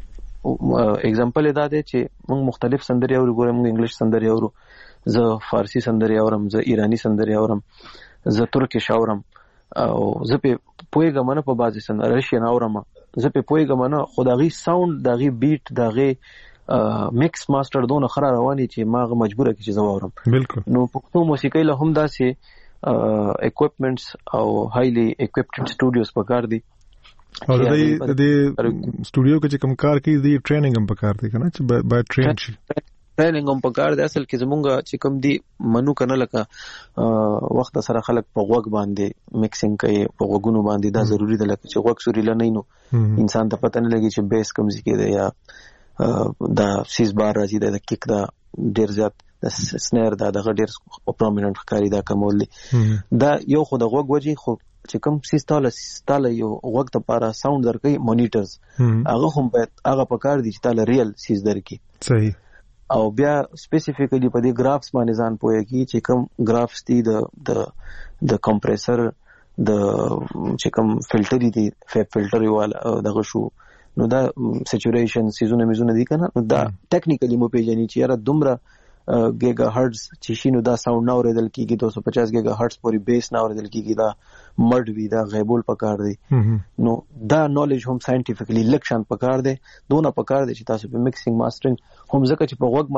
اگزامپل دا دی چې موږ مختلف سندري اورو ګورم موږ انګلیش سندري اورو زه فارسی سندري اورم زه ایرانی سندري اورم زه ترکیش اورم او زه په پویګم نه په بازي سندري رشین اورم زه په پویګم نه خدایي ساوند دغه بیټ دغه میکس ماستر دونه خره رواني چې ماغه مجبوره کی چې زه اورم بالکل. نو پښتو موسیقي له هم داسې اکوپمنټس او هایلی اکوپډ سټوډیوز پکار دي او د دې د سټوډیو کې چې کوم کار کوي د ټریننګ هم پکار دی کنه چې با ټرین شي ټریننګ هم پکار دی. اصل کې زمونږ چې کوم دی منو کنه لکه وخت سره خلک په غوږ باندې میکسینګ کوي په غوګونو باندې دا ضروری ده لکه چې غوږ سوري لنه نو انسان ته پته نه لګي چې بیس کوم ځای کې دی یا دا سیز بار راځي د کیک دا ډیر زیات د سنیر دا دغه ډیر پرومیننٹ ښکاری دا کومول دا یو خو د غوږ وجي خو چې کوم سیستاله سیستاله یو وخت لپاره ساوند درکې مانیټرز هغه هم باید هغه پکار دي چې تاله ریل سیز درکې صحیح او بیا سپیسیفیکلی په دې گرافس باندې ځان پوهیږي چې کوم گرافس دي د د د کمپریسر د چې کوم فلټر دي فیب فلټر والا دغه شو نو دا سچوریشن سیزونه میزونه دي کنه نو دا ټیکنیکلی مو پیژني چې یاره دومره ګیگا هرتز چې شینو دا ساوند نه اوریدل کیږي دو سو پچاس ګیگا هرتز پورې بیس نه اوریدل کیږي دا مړ وی دا غیبول پکار دی نو دا نالج هم ساينټیفیکلی لکشن پکار دی دونه پکار دی چې تاسو په میکسینګ ماسترینګ هم ځکه چې په وګ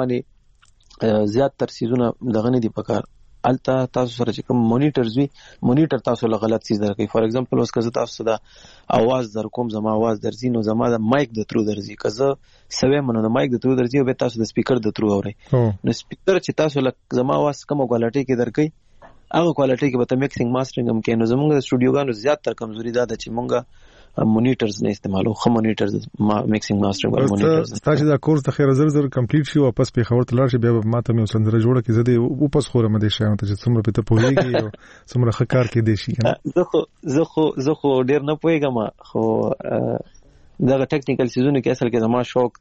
باندې زیات تر سیزونه دغه نه دی پکار التا تاسو سره چې کوم مانیټرز وی مانیټر تاسو له غلط سیز درکې فار ایگزامپل اوس که تاسو دا आवाज در کوم زما आवाज درځي نو زما د مایک د ترو درځي که زه سوي منو د مایک د ترو درځي او به تاسو د سپیکر د ترو اوري نو سپیکر چې تاسو له زما आवाज کومه کوالټي کې درکې هغه کوالټي کې به میکسینګ ماسترینګ هم کې نو زموږ د سټوډیوګانو زیات تر کمزوري ده چې مونږه مانیټرز نه استعمالو خو مانیټرز میکسینګ ماسترینګ ول مانیټرز تاسو دا کورس د خیر زر زر کمپلیټ شي واپس په خبر تلار شي بیا ماته مې سندره جوړه کې زده او پس خوره مده شي ته چې څومره پته پوهیږي او څومره خکار کې دي شي زه خو زه خو زه خو ډیر نه پوهیږم خو دا ټیکنیکل سیزونه کې اصل کې زما شوق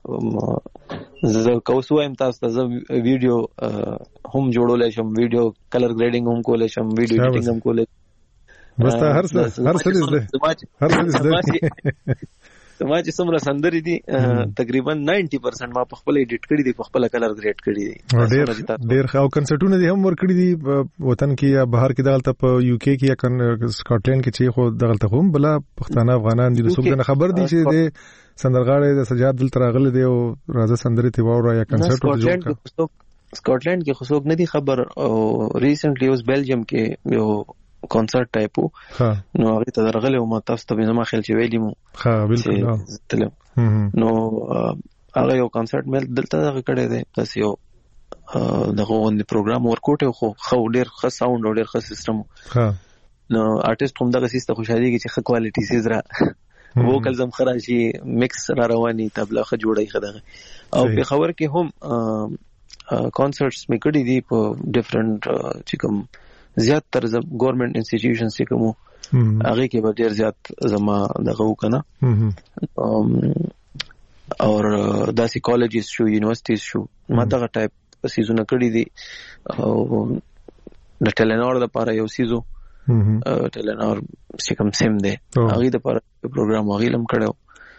دی زه کوم وایم تاسو ته زه ویډیو هم جوړولای شم ویډیو کلر ګریډینګ هم کولای شم ویډیو ایډیټینګ هم کولای بس ته هر څه هر څه دې هر څه دې ما چې څومره سندري دي تقریبا نائنٹی پرسنٹ ما په خپل ایډیټ کړی دي په خپل کلر ګریډ کړی دي ډیر ډیر خو کنسرټونه دي هم ور کړی دي وطن کې یا بهر کې دالته په یو کې کې یا کن سکاټلند کې چې خو دغلته هم بلا پښتانه افغانان دي څوک نه خبر دي چې د سندرغاړي د سجاد دل تراغله دی او راځه سندري تی واره یا کنسرټ جوړ کړ سکاټلند کې خو څوک نه دي خبر او ریسنټلی اوس بیلجیم کې یو کنسرت ټایپو نو هغه ته درغله او ما تاسو ته زما خیال چې ویلی مو ها بالکل نو هغه یو کنسرت مل دلته هغه کړی دی تاسو یو دغه غونډه پروګرام ورکوټ خو خو ډیر ښه ساوند او ډیر ښه سیستم ها نو آرټیست هم دغه سیستم خوشالي کې چې ښه کوالټي سیز را ووکل زم خراشي میکس را رواني تبلا ښه جوړي خدغه او په خبر کې هم کنسرټس می کړی دي په ډیفرنٹ چې کوم زیات تر گورنمنٹ انسټیټیوشنز چې کوم هغه کې به ډیر زیات زما دغه وکنه او داسې کالجز شو یونیورسيټیز شو ما دغه ټایپ سیزونه کړی دي او د ټیلنور لپاره یو سیزو ټیلنور چې کوم سیم دی هغه لپاره پروګرام هغه لم کړو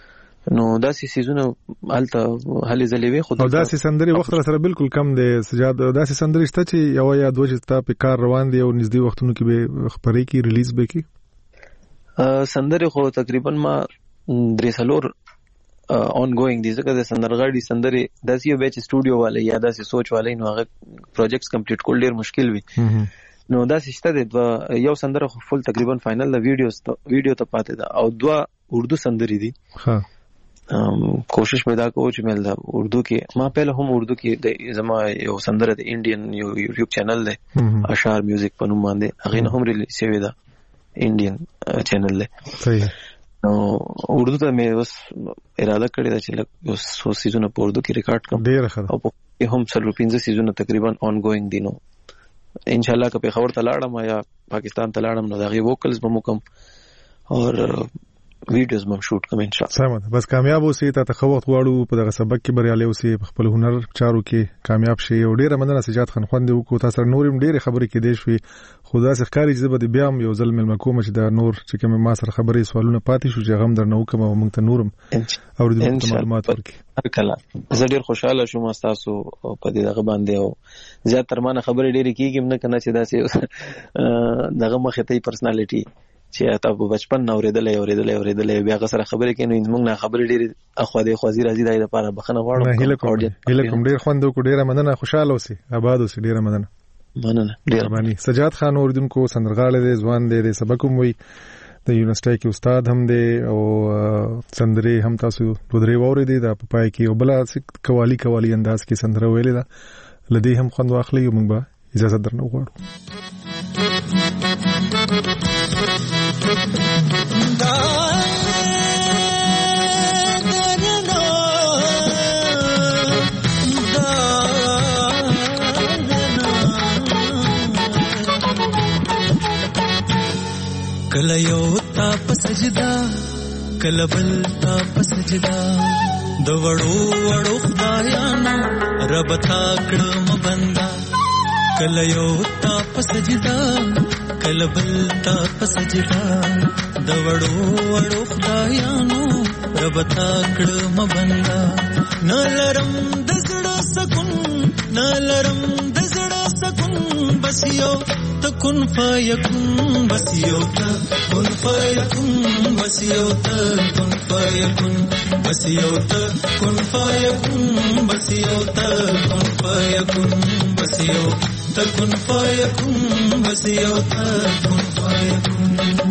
نو داسې سيزونه الته هلي ځلې وي. خو او داسې سندري وخت سره بالکل کم دی سجاد. داسې سندري شته چې یو یا دوه چې تا په کار روان دي او نږدې وختونو کې به خبرې کی ریلیز به کی؟ سندري خو تقریبا ما درې څلور اون ګوینګ دي ځکه د سندرغاړي سندري داسې یو بیچ سټوډیو والے یا داسې سوچ والے نو هغه پروجیکټس کمپلیټ کول ډیر مشکل وي. نو داسې شته د یو سندره خو فل تقریبا فائنل د ویډیوز ویډیو ته پاتې ده او دوه اردو سندري دي. ها کوشش پیدا کوو چې مل دا اردو کې ما پهله هم اردو کې د زما یو سندره د انډین یو یوټیوب چینل دی اشعار میوزیک په نوم باندې هغه نه هم ریلیز شوی دا انډین چینل دی. صحیح. نو اردو ته مې اوس اراده کړې ده چې لکه اوس څو سیزونه په اردو کې ریکارډ کوم. ډیر ښه. او په هم څلور پنځه سیزونه تقریبا اون ګوینګ دي. نو ان شاء الله که په خبر ته لاړم یا پاکستان ته لاړم نو دا غي ووکلز به مو کوم اور ویډیوز مم شوټ کوم ان شاء الله. سم ده. بس کامیاب اوسئ. ته ته وخت غواړو په دغه سبق کې بریالي اوسئ، په خپل هنر چارو کې کامیاب شئ. او ډیره مننه سجاد خان خوند وکړو. تاسو نورم ډیره خبرې کې دی شوي خدا سره ښکاری چې زبد بیا هم یو ځل مل مکوم چې دا نور چې کوم ما سره خبرې سوالونه پاتې شو چې غم درنه وکم او موږ ته نورم او د معلومات ورکړي. هر کله زه ډیر خوشاله شوم تاسو په دې دغه باندې او زیات تر مانه خبرې ډیره کیږم نه کنه چې داسې دغه مخه ته پرسنالټي چې تاسو بچپن نو اوریدلې اوریدلې اوریدلې بیا غسر خبرې کینو موږ نه خبرې ډېری اخو دې خوازي راځي دای لپاره بخنه غواړم. هله کوم ډېر خوند کو ډېر مننه. خوشاله اوسئ، آباد اوسئ. ډېر مننه. مننه ډېر مننه. سجاد خان اوردونکو سندرغاړی دی، ځوان دی، د سبق هم وي، د یونیورسيټي کې استاد هم دی او سندري هم تاسو په درې ووري دی د پای کې او بل قوالی قوالی انداز کې سندره ویلې ده لدی هم خوند واخلي. موږ به اجازه درنه غواړو. کله یو تا پسجدا کله بل تا پسجدا د وړو وړو خدایانو رب تا کړم بندا. کله یو تا پسجدا کله بل تا پسجدا د وړو وړو خدایانو رب تا کړم بندا. نلرم د زړه سکون نلرم د زړه سکون بس یو تکون فیکون بس یو تکون فیکون بس یو تکون فیکون بس یو تکون فیکون بس یو تکون فیکون بس یو تکون فیکون بس یو تکون فیکون.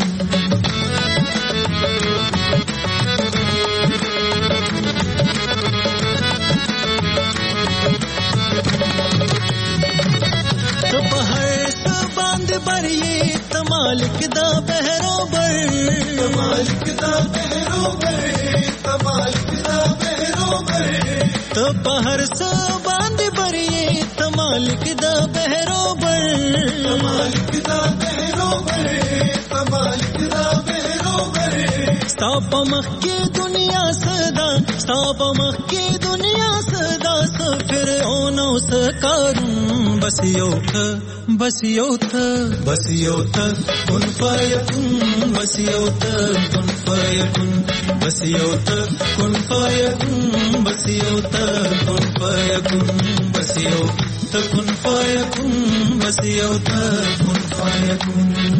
بری تمالک دا بہرو بر تمالک دا بہرو بر تمالک دا بہرو بر تو بہر سو باندھ بری تمالک دا بہرو بر تمالک دا بہرو بر تمالک دا بہرو بر. ستاپ مخ کی دنیا صدا ستاپ مخ کی دنیا صدا سفر اونو سکارم بس یو بس یو بس یو کن فیکون بس یو کن فیکون بس یو کن فیکون بس یو کن فیکون بس یو کن فیکون بس یو کن فیکون.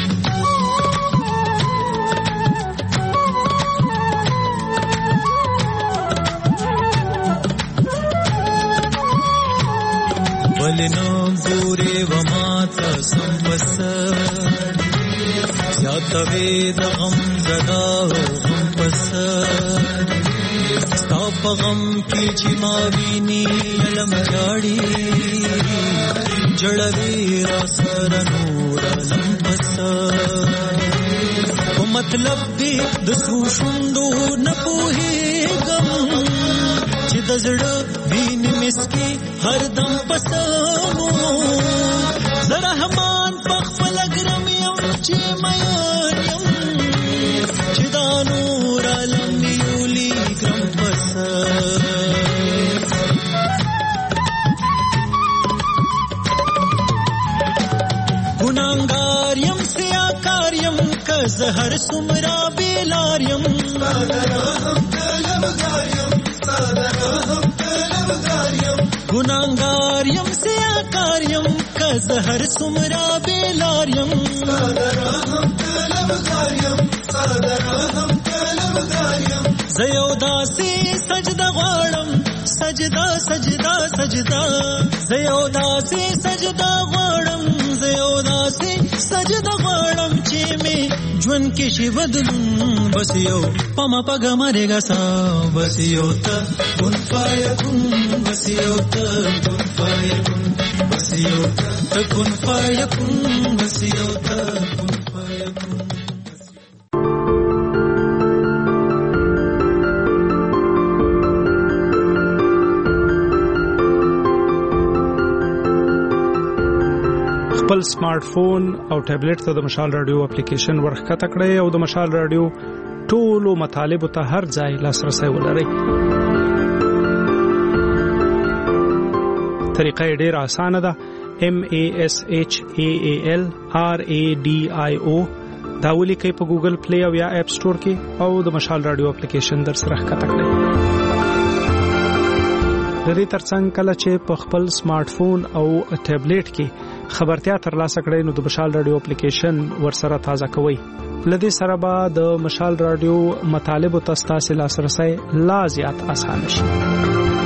ولنو ګورې وماته سمبسر زیاتوي د غم زدا غم پسر ستا په غم کې چې ما ویني علم راړي جړوي را سره نور علم پسر په مطلب دې د سوشندو نه پوهېږم چې د زړه وینې مسکي هر دم پسمو زه رحمان په خپل ګرم یم چې میان یم چې دا نور عالم یولي ګرم پسر. ګناهګار یم سیاکار یم که زه هر څومره بېلار یم انګاریم سیاکاریم کز هر سمرا بیلاریم صادرهم طلبګاریم صادرهم طلبګاریم زيو داسي سجده غواړم سجده سجده سجده زيو داسي سجده غواړم زيو داسي سجده غواړم چې می ژوند کې شي بدلون بس یو پما پګ مرګا سا بس یو ته کن فایکون بس یو ته کن فایکون بس یو ته کن فایکون بس یو ته کن فایکون خپل سمارټ فون او ټابلیټ ته د مشال رادیو اپلیکیشن ورخکته کړئ او د مشال رادیو ټولو مطالبه ته هر ځای لاسرسي ولرئ. طریقه ډیره اسانه ده. M A S H A A L R A D I O دا ولیکئ په ګوګل پلی او یا اپ سٹور کې او د مشال رادیو اپلیکیشن در سره ښکته کړئ. د دې ترڅنګ کله چې په خپل سمارټ فون او ټابلیټ کې خبرتیا ترلاسه کړئ نو د مشال رادیو اپلیکیشن ورسره تازه کوئ. لدې سره به د مشال رادیو مطالب او تاسو لاسرسي لا زیات اسانه شي.